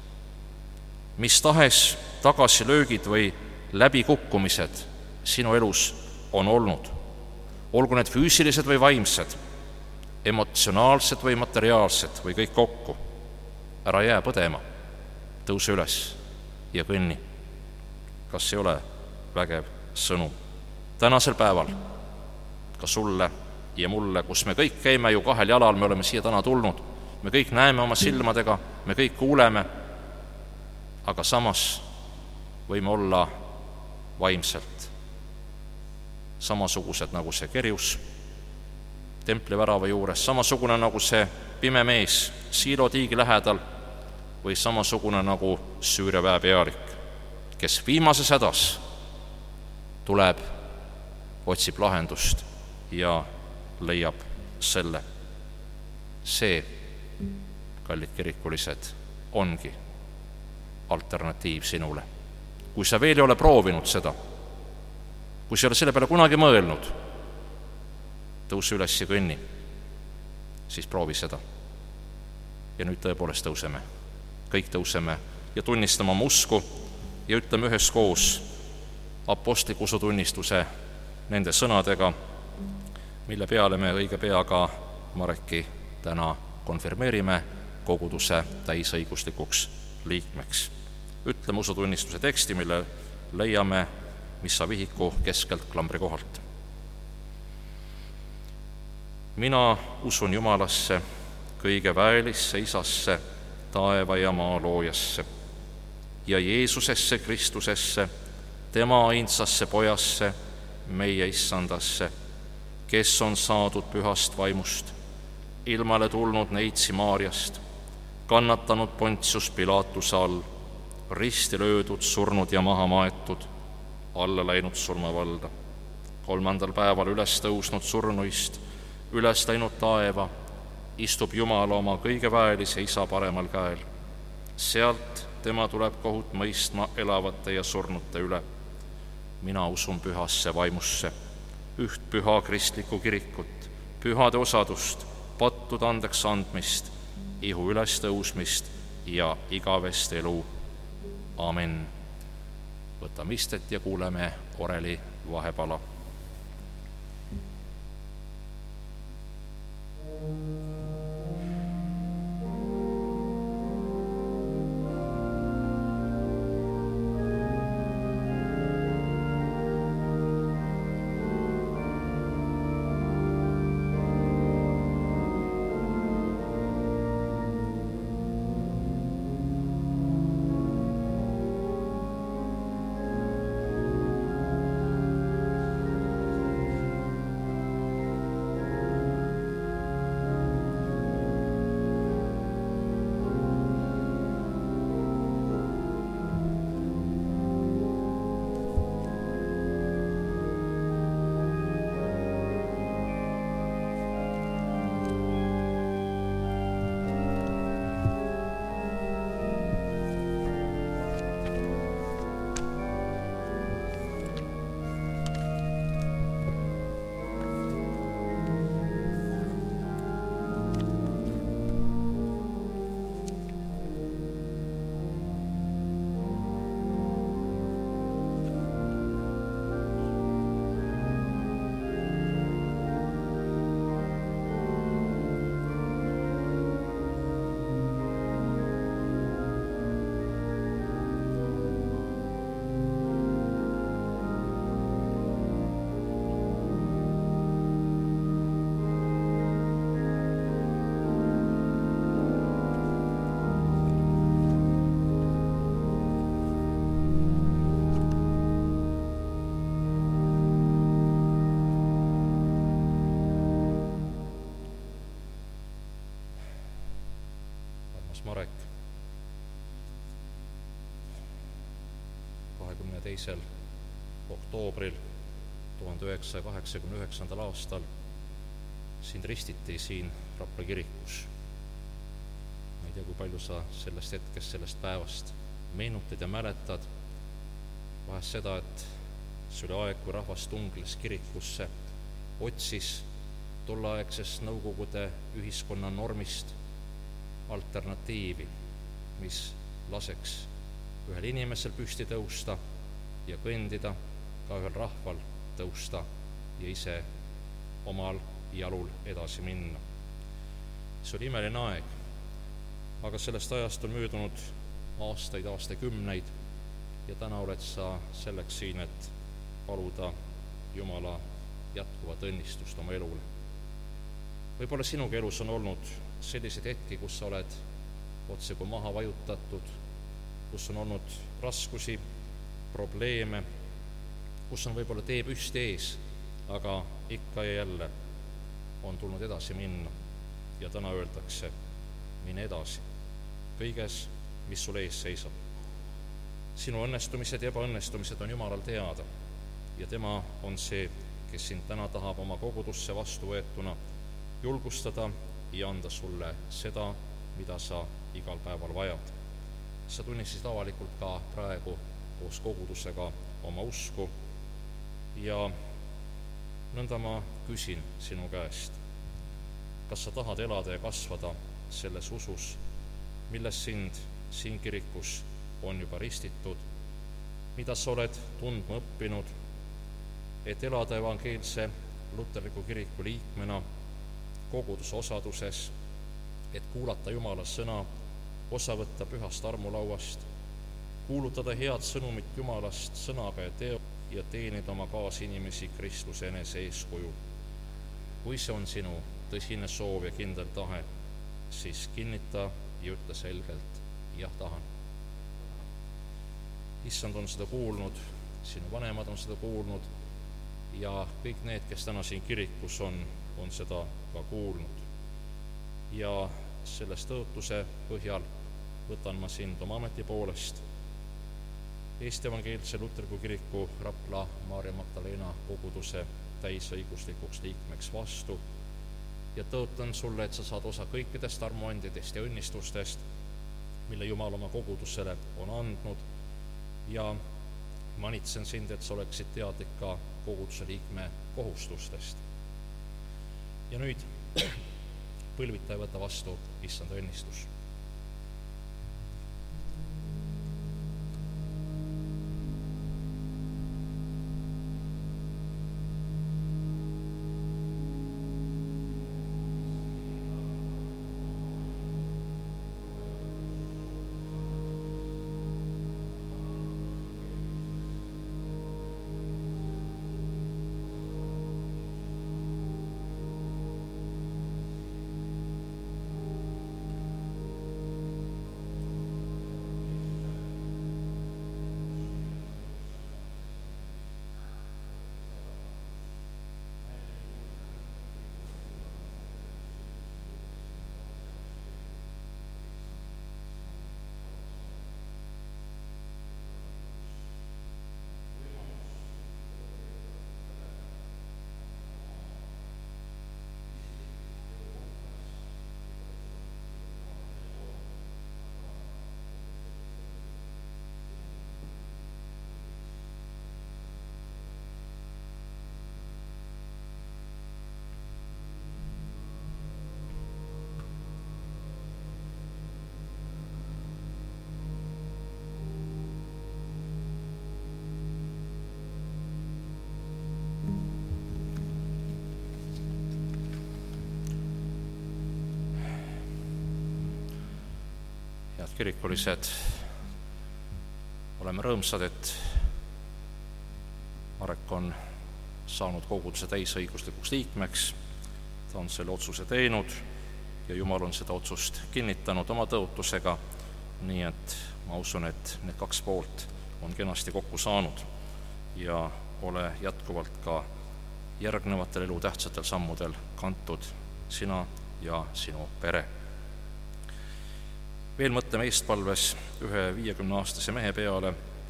[SPEAKER 1] mis tahes tagasilöögid või läbikukkumised sinu elus on olnud, olgu need füüsilised või vaimsed, emotsionaalsed või materiaalsed või kõik kokku, ära jää põdema, tõuse üles ja kõnni. Kas ei ole vägev sõnum? Tänasel päeval ka sulle ja mulle, kus me kõik käime ju kahel jalal, me oleme siia täna tulnud, me kõik näeme oma silmadega, me kõik kuuleme, aga samas võime olla vaimselt samasugused nagu see kerjus templi värava juures, samasugune nagu see pime mees Siilo-tiigi lähedal või samasugune nagu Süüria väepealik, kes viimases hädas tuleb, otsib lahendust ja leiab selle. See, kallid kirikulised, ongi alternatiiv sinule. Kui sa veel ei ole proovinud seda, kui sa ei ole selle peale kunagi mõelnud, tõuse üles ja kõnni, siis proovi seda. Ja nüüd tõepoolest tõuseme. Kõik tõuseme ja tunnistame oma usku ja ütleme üheskoos apostliku usutunnistuse nende sõnadega, mille peale me õige pea ka Mareki täna konfirmeerime koguduse täisõiguslikuks liikmeks. Ütleme usutunnistuse teksti, mille leiame missavihiku keskelt klambri kohalt. Mina usun Jumalasse, kõige väelisse Isasse, taeva ja maa loojasse ja Jeesusesse Kristusesse, tema ainsasse pojasse, meie issandasse, kes on saadud pühast vaimust, ilmale tulnud neitsi Maarjast, kannatanud Pontius Pilatuse all, risti löödud, surnud ja maha maetud, alla läinud surmavalda, 3. päeval üles tõusnud surnuist, üles läinud taeva, istub Jumala oma kõige väelise Isa paremal käel. Sealt tema tuleb kohut mõistma elavate ja surnute üle. Mina usun pühasse vaimusse, üht püha kristlikku kirikut, pühade osadust, pattude andeks andmist, ihu ülestõusmist ja igavest elu. Amen. Võtame istet ja kuuleme oreli vahepala. Marek, 22. oktoobril 1989. aastal sind ristiti siin Rapla kirikus. Ma ei tea, kui palju sa sellest hetkest, sellest päevast meenutad ja mäletad. Vahest seda, et see oli aeg, kui rahvas tungles kirikusse, otsis tolleaegsest Nõukogude ühiskonna normist alternatiivi, mis laseks ühel inimesel püsti tõusta ja kõndida, ka ühel rahval tõusta ja ise omal jalul edasi minna. See oli imeline aeg, aga sellest ajast on möödunud aastaid, aastakümneid ja täna oled sa selleks siin, et paluda Jumala jätkuvat õnnistust oma elule. Võib-olla sinuga elus on olnud selliseid hetki, kus sa oled otse kui maha vajutatud, kus on olnud raskusi, probleeme, kus on võib-olla tee püsti ees, aga ikka ja jälle on tulnud edasi minna. Ja täna öeldakse, mine edasi kõiges, mis sul ees seisab. Sinu õnnestumised ja ebaõnnestumised on Jumalal teada ja tema on see, kes sind täna tahab oma kogudusse vastu võetuna julgustada ja anda sulle seda, mida sa igal päeval vajad. Sa tunnistasid avalikult ka praegu koos kogudusega oma usku ja nõnda ma küsin sinu käest, kas sa tahad elada ja kasvada selles usus, milles sind siin kirikus on juba ristitud, mida sa oled tundma õppinud, et elada evangeelse luterliku kiriku liikmena koguduse osaduses, et kuulata Jumala sõna, osa võtta pühast armulauast, kuulutada head sõnumit Jumalast sõnaga ja teo ja teenida oma kaasinimesi Kristuse enese eeskuju. Kui see on sinu tõsine soov ja kindel tahe, siis kinnita ja ütle selgelt, jah, tahan. Issand on seda kuulnud, sinu vanemad on seda kuulnud ja kõik need, kes täna siin kirikus on seda ka kuulnud. Ja selles tõotuse põhjal võtan ma sind oma ameti poolest Eesti Evangeelse Luterliku Kiriku Rapla Maarja Magdalena koguduse täisõiguslikuks liikmeks vastu ja tõotan sulle, et sa saad osa kõikidest armuandidest ja õnnistustest, mille Jumal oma kogudusele on andnud ja manitsen sind, et sa oleksid teadlik ka koguduse liikme kohustustest. Ja nüüd põlvita ja võta vastu issanda õnnistus. Kirikulised, oleme rõõmsad, et Marek on saanud koguduse täisõiguslikuks liikmeks. Ta on selle otsuse teinud ja Jumal on seda otsust kinnitanud oma tõotusega, nii et ma usun, et need kaks poolt on kenasti kokku saanud ja ole jätkuvalt ka järgnevatel elutähtsatel sammudel kantud sina ja sinu pere. Veel mõtleme eestpalves ühe 50-aastase mehe peale,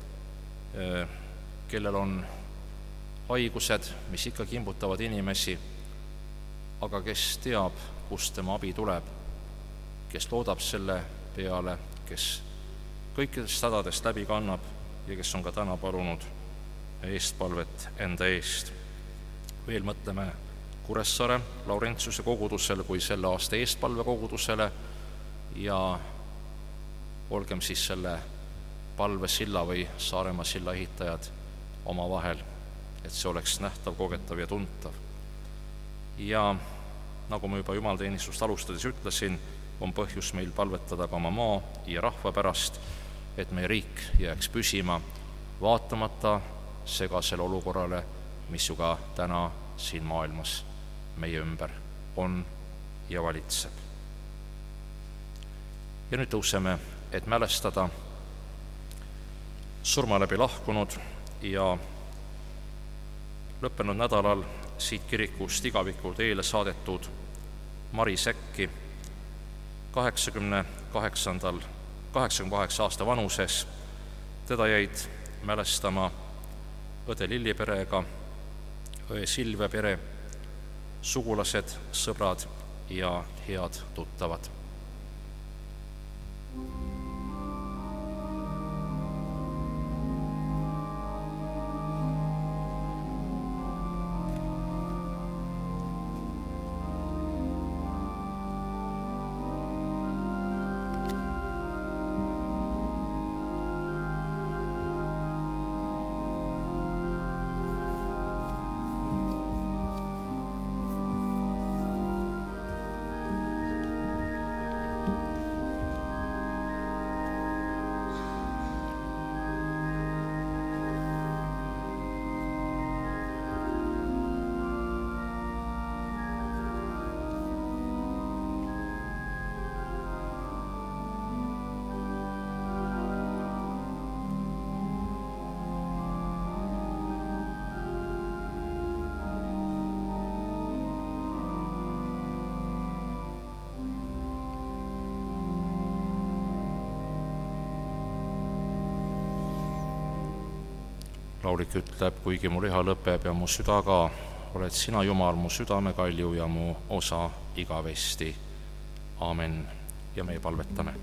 [SPEAKER 1] kellel on haigused, mis ikka kimbutavad inimesi, aga kes teab, kust tema abi tuleb, kes loodab selle peale, kes kõikidest hädadest läbi kannab ja kes on ka täna palunud eestpalvet enda eest. Veel mõtleme Kuressaare Laurentiuse kogudusele kui selle aasta eestpalvekogudusele ja olgem siis selle palvesilla või Saaremaa silla ehitajad omavahel, et see oleks nähtav, kogetav ja tuntav. Ja nagu ma juba jumalateenistust alustades ütlesin, on põhjus meil palvetada ka oma maa ja rahva pärast, et meie riik jääks püsima, vaatamata segasele olukorrale, mis ju ka täna siin maailmas meie ümber on ja valitseb. Ja nüüd tõuseme, et mälestada surma läbi lahkunud ja lõppenud nädalal siit kirikust igaviku teele saadetud Mari Säkki 88 aasta vanuses. Teda jäid mälestama õde Lilli perega, õe Silvia pere, sugulased, sõbrad ja head tuttavad. Laulik ütleb, kuigi mu liha lõpeb ja mu süda ka, oled sina, Jumal, mu südame kalju ja mu osa igavesti. Aamen. Ja meie palvetame.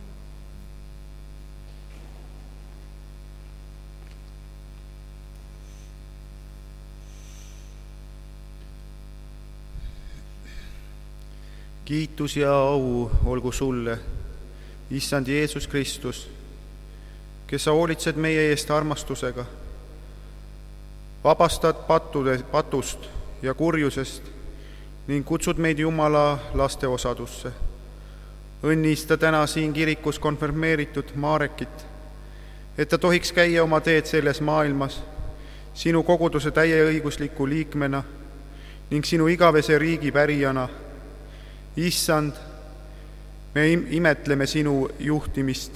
[SPEAKER 3] kiitus ja au olgu sulle, issand Jeesus Kristus, kes sa hoolitsed meie eest armastusega, vabastad patust ja kurjusest ning kutsud meid Jumala laste osadusse. Õnnista täna siin kirikus konfirmeeritud Marekit, et ta tohiks käia oma teed selles maailmas sinu koguduse täieõigusliku liikmena ning sinu igavese riigi pärijana. Issand, me imetleme sinu juhtimist.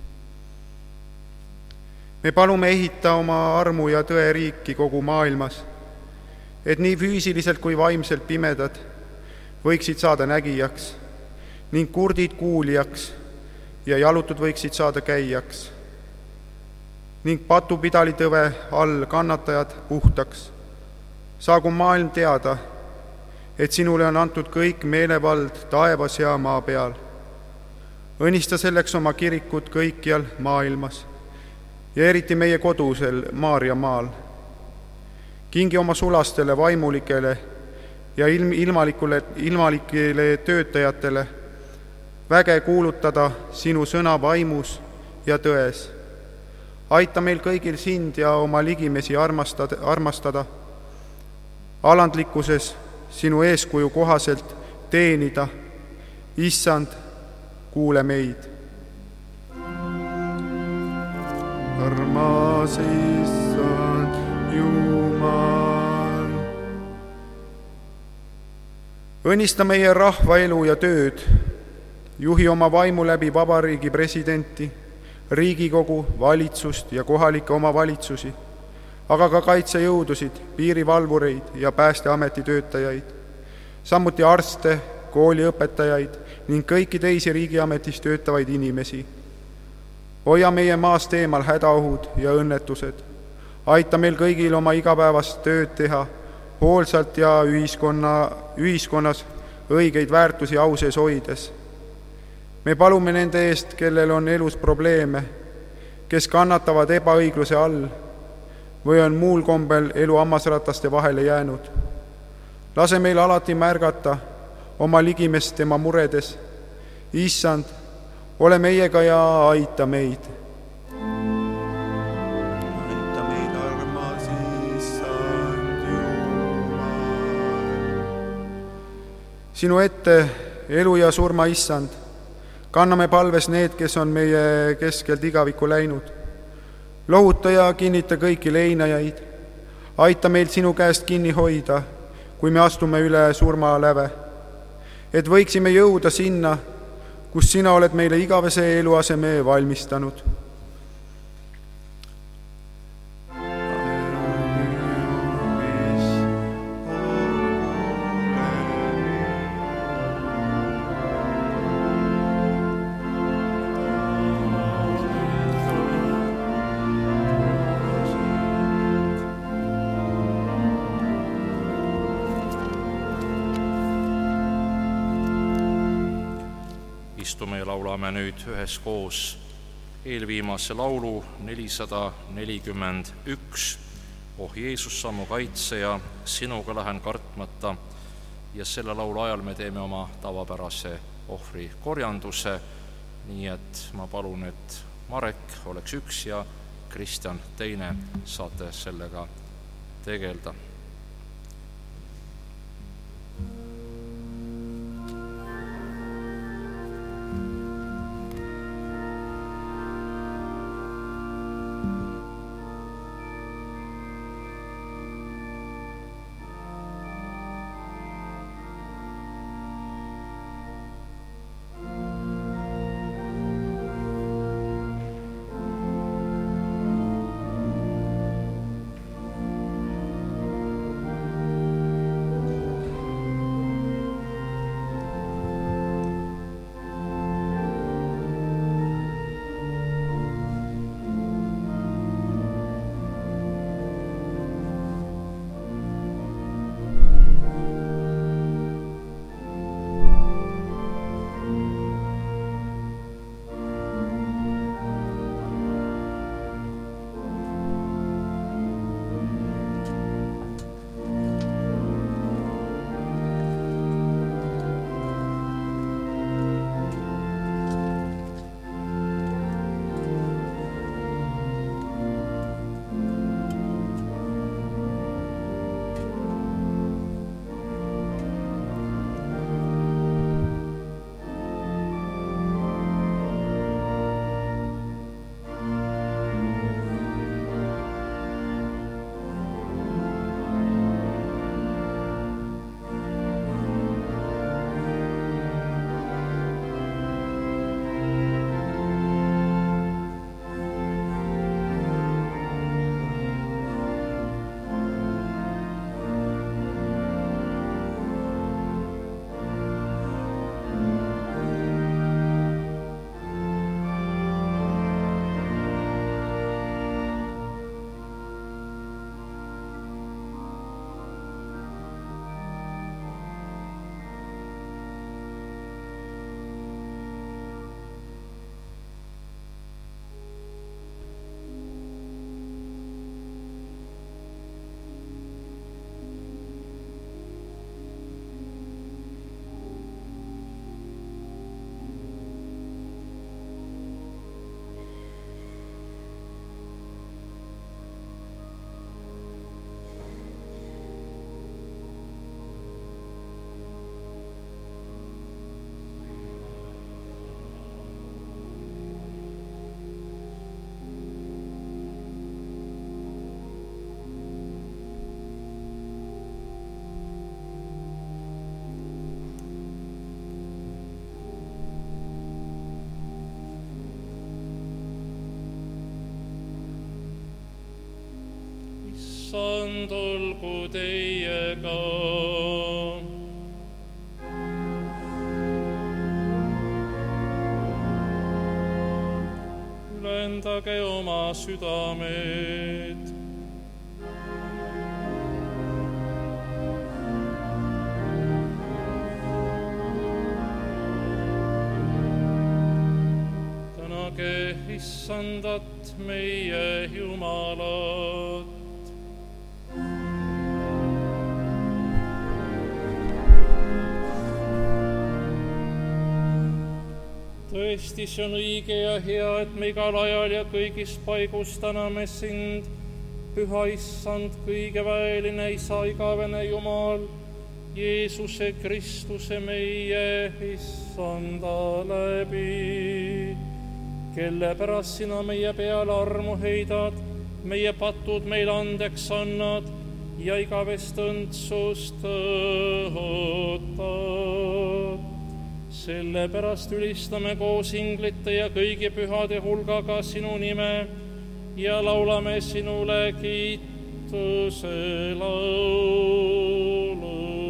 [SPEAKER 3] Me palume ehita oma armu ja tõe riiki kogu maailmas, et nii füüsiliselt kui vaimselt pimedad võiksid saada nägijaks ning kurdid kuulijaks ja jalutud võiksid saada käijaks ning patupidalitõve all kannatajad puhtaks. Saagu maailm teada, et sinule on antud kõik meelevald taevas ja maa peal. Õnnista selleks oma kirikut kõikjal maailmas ja eriti meie kodusel Maarja maal. Kingi oma sulastele, vaimulikele ja ilmalikele töötajatele väge kuulutada sinu sõna vaimus ja tões. Aita meil kõigil sind ja oma ligimesi armastada, alandlikkuses sinu eeskuju kohaselt teenida. Issand, kuule meid. Armas issand Jumal. Õnnista meie rahva elu ja tööd. Juhi oma vaimu läbi vabariigi presidenti, Riigikogu, valitsust ja kohalikke omavalitsusi, aga ka kaitsejõudusid, piirivalvureid ja Päästeameti töötajaid, samuti arste, kooliõpetajaid ning kõiki teisi riigiametis töötavaid inimesi. Hoia meie maast eemal hädaohud ja õnnetused. Aita meil kõigil oma igapäevast tööd teha, hoolsalt ja ühiskonnas õigeid väärtusi au sees hoides. Me palume nende eest, kellel on elus probleeme, kes kannatavad ebaõigluse all või on muul kombel elu hammasrataste vahele jäänud. Lase meil alati märgata oma ligimest tema muredes. Issand, ole meiega ja aita meid. Aita meid, armas issand Jumal. Sinu ette elu ja surma, issand, kanname palves need, kes on meie keskelt igavikku läinud. Lohuta ja kinnita kõiki leinajaid. Aita meil sinu käest kinni hoida, kui me astume üle surma läve, et võiksime jõuda sinna, kus sina oled meile igavese eluaseme valmistanud.
[SPEAKER 1] Istume ja laulame nüüd üheskoos eelviimase laulu 441. Oh Jeesus, sa mu kaitseja, sinuga lähen kartmata. Ja selle laulu ajal me teeme oma tavapärase ohvri korjanduse, nii et ma palun, et Marek oleks üks ja Kristjan teine, saate sellega tegelda.
[SPEAKER 4] issand olgu teiega. Ülendage oma südamed. Tänage issandat meie Jumalat. Tõesti, see on õige ja hea, et me igal ajal ja kõigis paigus täname sind, püha issand, kõigeväeline isa, igavene Jumal, Jeesuse Kristuse meie issanda läbi, kelle pärast sina meie peale armu heidad, meie patud meile andeks annad ja igavest õndsust tõotad. Sellepärast ülistame koos inglite ja kõigi pühade hulgaga sinu nime ja laulame sinule kiituse laulu.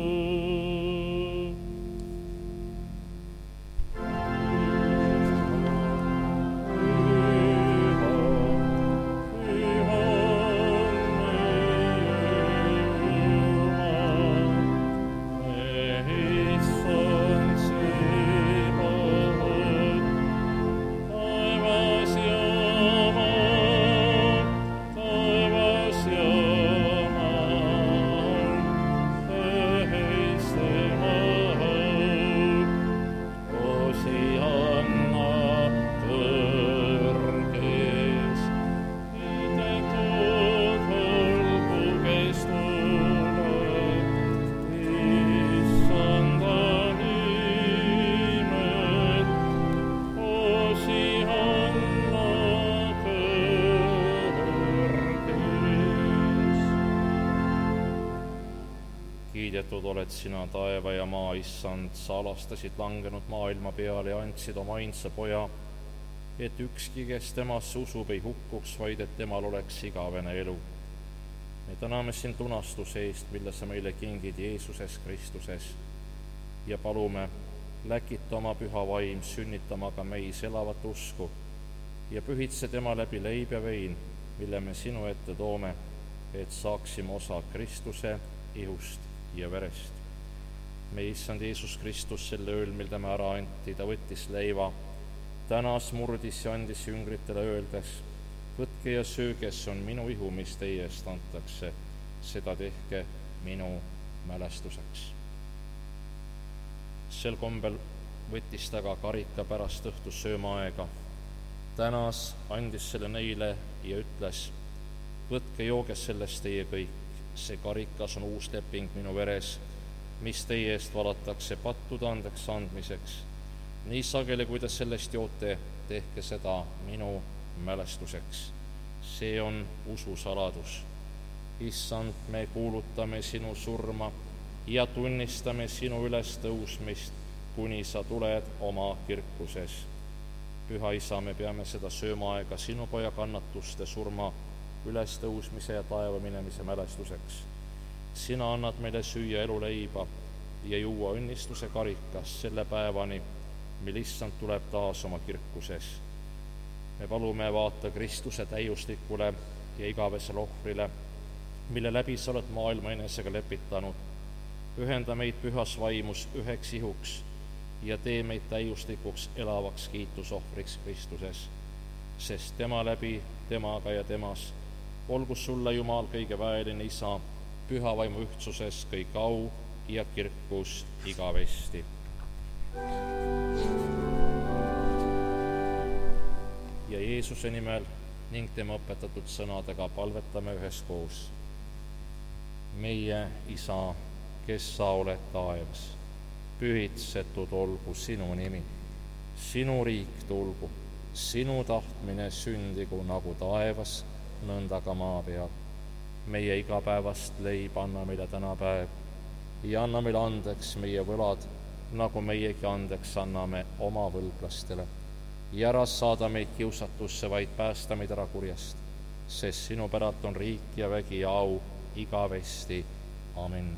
[SPEAKER 4] Kiidetud oled sina, taeva ja maa issand, sa alastasid langenud maailma peale ja andsid oma ainsa poja, et ükski, kes temasse usub, ei hukkuks, vaid et temal oleks igavene elu. Me täname sind lunastuse eest, mille sa meile kingid Jeesuses Kristuses ja palume, läkita oma püha vaim sünnitama ka meis elavat usku ja pühitse tema läbi leib ja vein, mille me sinu ette toome, et saaksime osa Kristuse ihust ja verest. Meie issand Jeesus Kristus selle ööl, mil tema ära anti, ta võttis leiva, tänas, murdis ja andis jüngritele öeldes, võtke ja sööge, see on minu ihu, mis teie eest antakse, seda tehke minu mälestuseks. Sel kombel võttis ta ka karika pärast õhtus söömaaega, tänas, andis selle neile ja ütles, võtke, jooge sellest teie kõik, see karikas on uus leping minu veres, mis teie eest valatakse pattude andeks andmiseks. Nii sageli, kui te sellest joote, tehke seda minu mälestuseks. See on usu saladus. Issand, me kuulutame sinu surma ja tunnistame sinu ülestõusmist, kuni sa tuled oma kirkuses. Püha isa, me peame seda söömaaega sinu poja kannatuste, surma, ülestõusmise ja taeva minemise mälestuseks. Sina annad meile süüa eluleiba ja juua õnnistuse karikas selle päevani, mil issand tuleb taas oma kirkuses. Me palume vaata Kristuse täiuslikule ja igavesele ohvrile, mille läbi sa oled maailma enesega lepitanud. Ühenda meid pühas vaimus üheks ihuks ja tee meid täiuslikuks elavaks kiitusohvriks Kristuses, sest tema läbi, temaga ja temas olgu sulle, Jumal, kõige väeline isa, püha vaimu ühtsuses kõik au ja kirkus igavesti. Ja Jeesuse nimel ning tema õpetatud sõnadega palvetame üheskoos. Meie isa, kes sa oled taevas, pühitsetud olgu sinu nimi, sinu riik tulgu, sinu tahtmine sündigu nagu taevas, nõnda ka maa peal. Meie igapäevast leib anna meile täna päev ja anna meile andeks meie võlad, nagu meiegi andeks anname oma võlglastele. Ja ära saada meid kiusatusse, vaid päästa meid ära kurjast, sest sinu päralt on riik ja vägi ja au igavesti. Amin.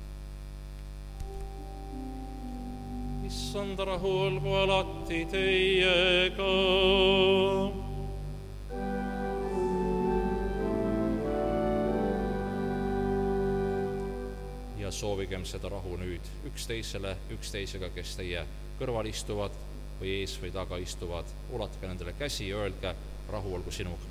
[SPEAKER 4] Issand rahu olgu alati teiega. Ja soovigem seda rahu nüüd üksteisele, üksteisega, kes teie kõrval istuvad või ees või taga istuvad. Ulatke nendele käsi ja öelge, rahu olgu sinuga.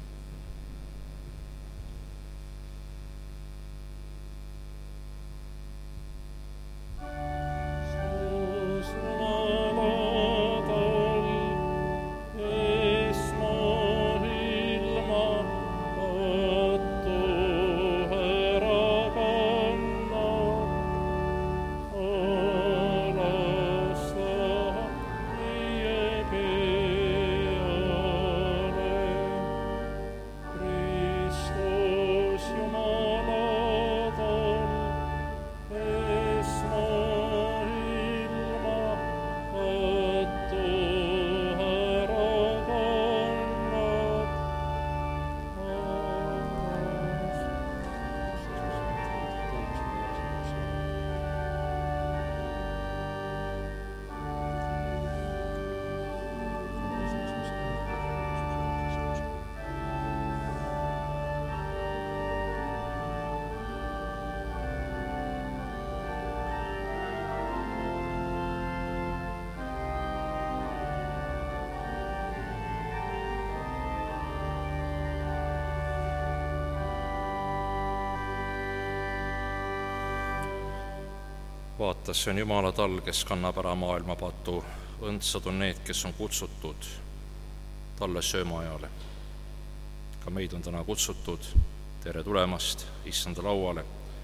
[SPEAKER 4] Vaata, see on Jumala tall, kes kannab ära maailma patu. Õndsad on need, kes on kutsutud talle söömaajale. Ka meid on täna kutsutud. Tere tulemast Issanda lauale.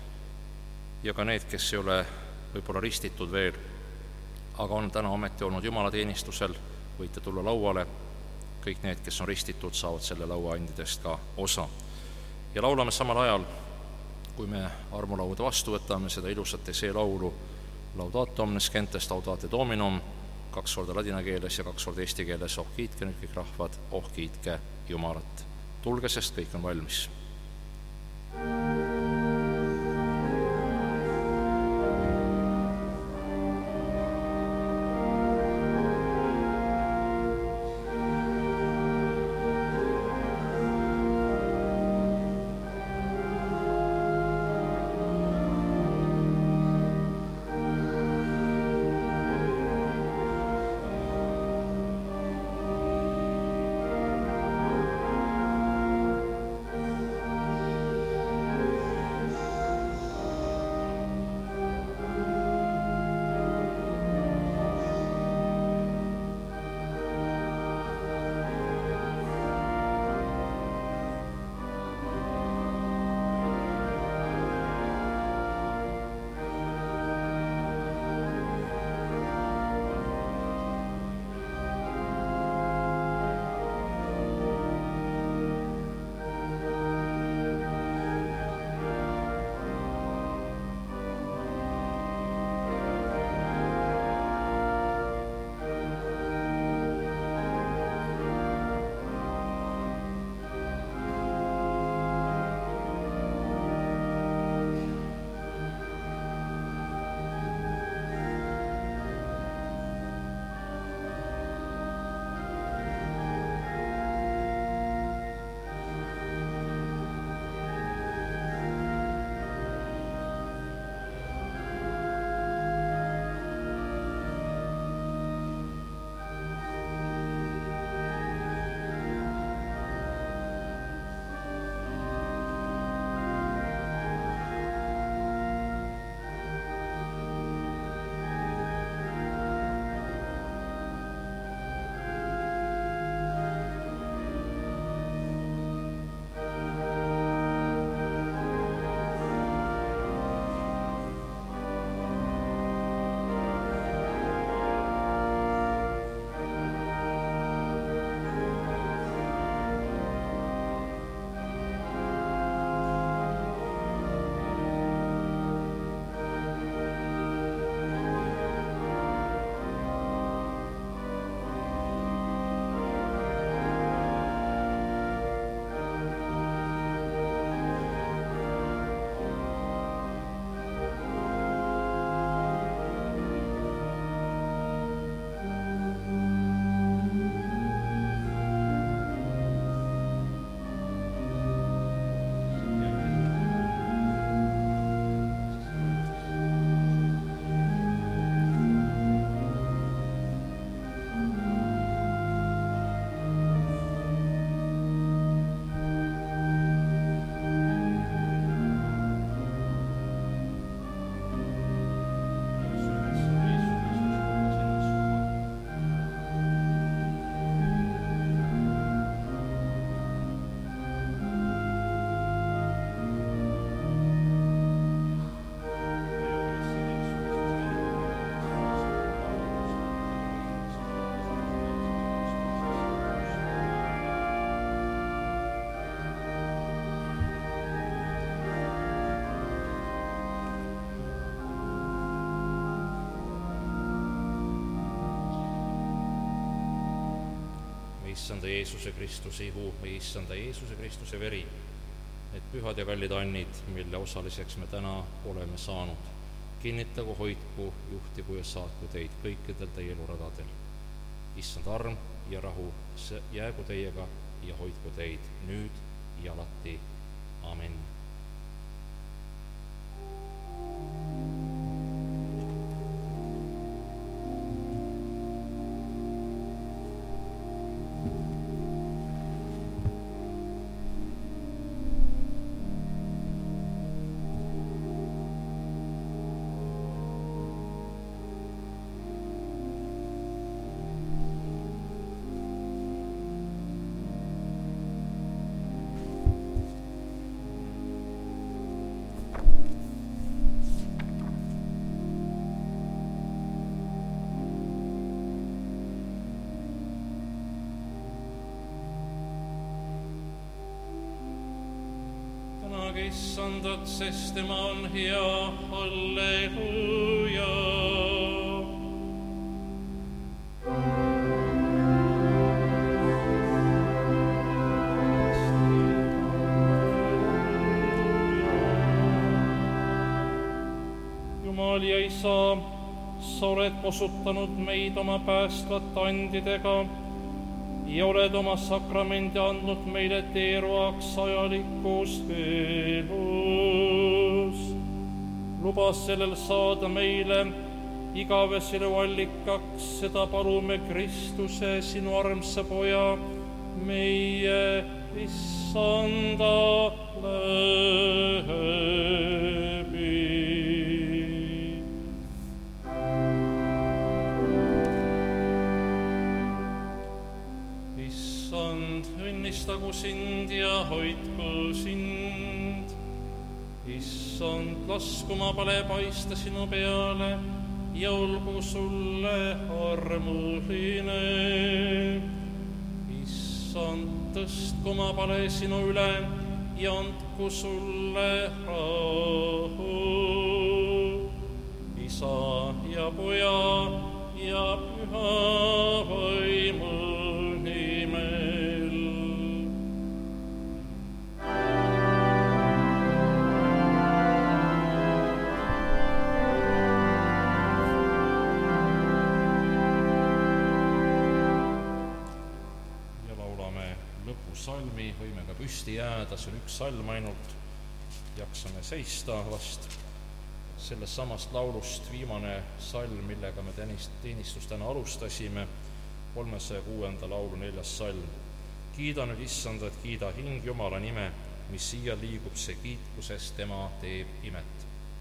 [SPEAKER 4] Ja ka need, kes ei ole võib-olla ristitud veel, aga on täna ometi olnud Jumala teenistusel, võite tulla lauale. Kõik need, kes on ristitud, saavad selle lauaandidest ka osa. Ja laulame samal ajal, kui me armulauda vastu võtame, seda ilusat laulu Laudato omnes gentes laudate Dominum, 2 korda ladina keeles ja 2 korda eesti keeles. Oh kiitke nüüd kõik rahvad, oh kiitke Jumalat. Tulge, sest kõik on valmis. meie issanda Jeesuse Kristuse ihu, meie issanda Jeesuse Kristuse veri, need pühad ja kallid annid, mille osaliseks me täna oleme saanud. Kinnitagu, hoidku, juhtigu ja saatku teid kõikidel teie eluradadel. Issand arm ja rahu jäägu teiega ja hoidku teid nüüd ja alati. Amen. Issandat, sest tema on hea, halleluuja. Jumal ja Isa, sa oled posutanud meid oma päästvate andidega ja oled oma sakramendi andnud meile teeroaks ajalikus elus. Luba sellel saada meile igavese elu allikaks, seda palume Kristuse, sinu armsa poja, meie issanda läbi. Õnnistagu sind ja hoidku sind. Issand, lasku oma pale paista sinu peale ja olgu sulle armuline. Issand, tõstku oma pale sinu üle ja andku sulle rahu. Isa ja Poja ja Püha Vaimu salmi, võime ka püsti jääda, see on üks salm ainult, jaksame seista vast. Sellest samast laulust viimane salm, millega me teenistust täna alustasime, 306. laulu 4. salm. Kiida nüüd Issandat, kiida hing Jumala nime, mis siia liigub, see kiitkuses tema teeb imet.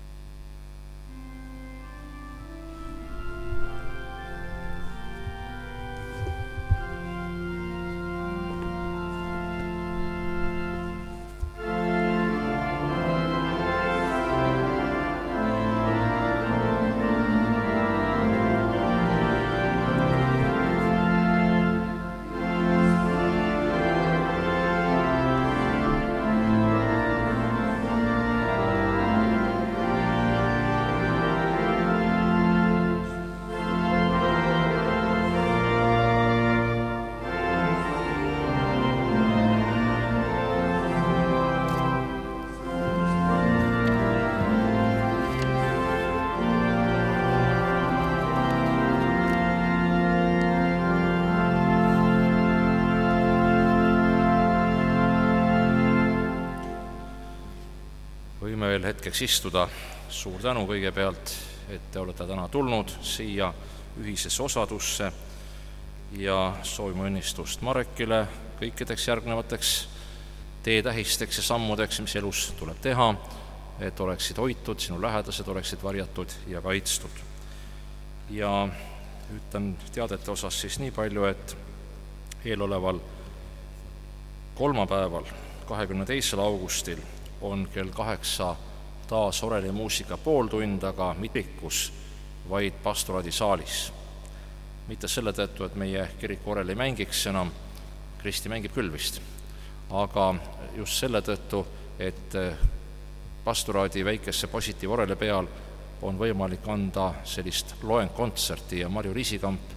[SPEAKER 4] Veel hetkeks istuda. Suur tänu kõigepealt, et te olete täna tulnud siia ühisesse osadusse ja soovime õnnistust Marekile kõikideks järgnevateks teetähisteks ja sammudeks, mis elus tuleb teha, et oleksid hoitud, sinu lähedased oleksid varjatud ja kaitstud. Ja ütlen teadete osas siis nii palju, et eeloleval kolmapäeval, 22. augustil on kell 8 taas orelimuusika pooltund, aga mitmikus, vaid pastoraadisaalis. Mitte selle tõttu, et meie kiriku orel ei mängiks enam, Kristi mängib küll vist, aga just selle tõttu, et pastoraadi väikesse positiivorele peal on võimalik anda sellist loengkontserti ja Marju Riisikamp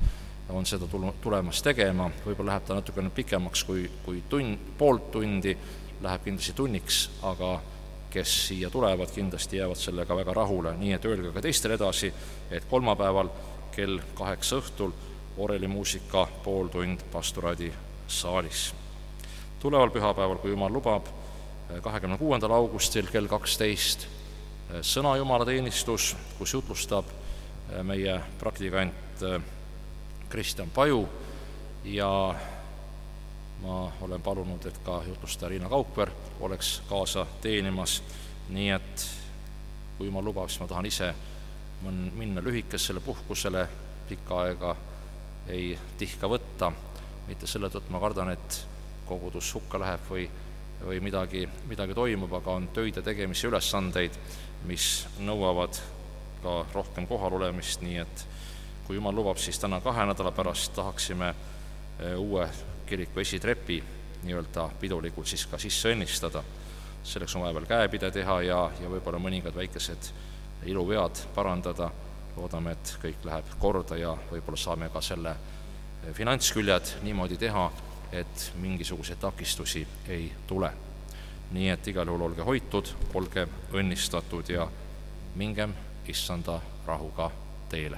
[SPEAKER 1] on seda tulemas tegema, võib-olla läheb ta natukene pikemaks kui pool tundi, läheb kindlasti tunniks, aga kes siia tulevad, kindlasti jäävad sellega väga rahule, nii et öelge ka teistele edasi, et kolmapäeval kell 8 õhtul orelimuusika pool tund pastoraadi saalis. Tuleval pühapäeval, kui Jumal lubab, 26. augustil kell 12 sõna jumalateenistus, kus jutlustab meie praktikant Kristjan Paju ja ma olen palunud, et ka jutlustaja Riina Kaupver oleks kaasa teenimas, nii et kui Jumal lubab, siis ma tahan ise minna lühikesele puhkusele, pikka aega ei tihka võtta, mitte selle tõttu ma kardan, et kogudus hukka läheb või midagi toimub, aga on töid ja tegemisi ülesandeid, mis nõuavad ka rohkem kohal olemist, nii et kui Jumal lubab, siis täna 2 nädala pärast tahaksime uue kiriku esitrepi nii-öelda pidulikult siis ka sisse õnnistada. Selleks on vaja veel käepide teha ja võib-olla mõningad väikesed iluvead parandada. Loodame, et kõik läheb korda ja võib-olla saame ka selle finantsküljed niimoodi teha, et mingisuguseid takistusi ei tule. Nii et igal juhul olge hoitud, olge õnnistatud ja mingem issanda rahuga teele.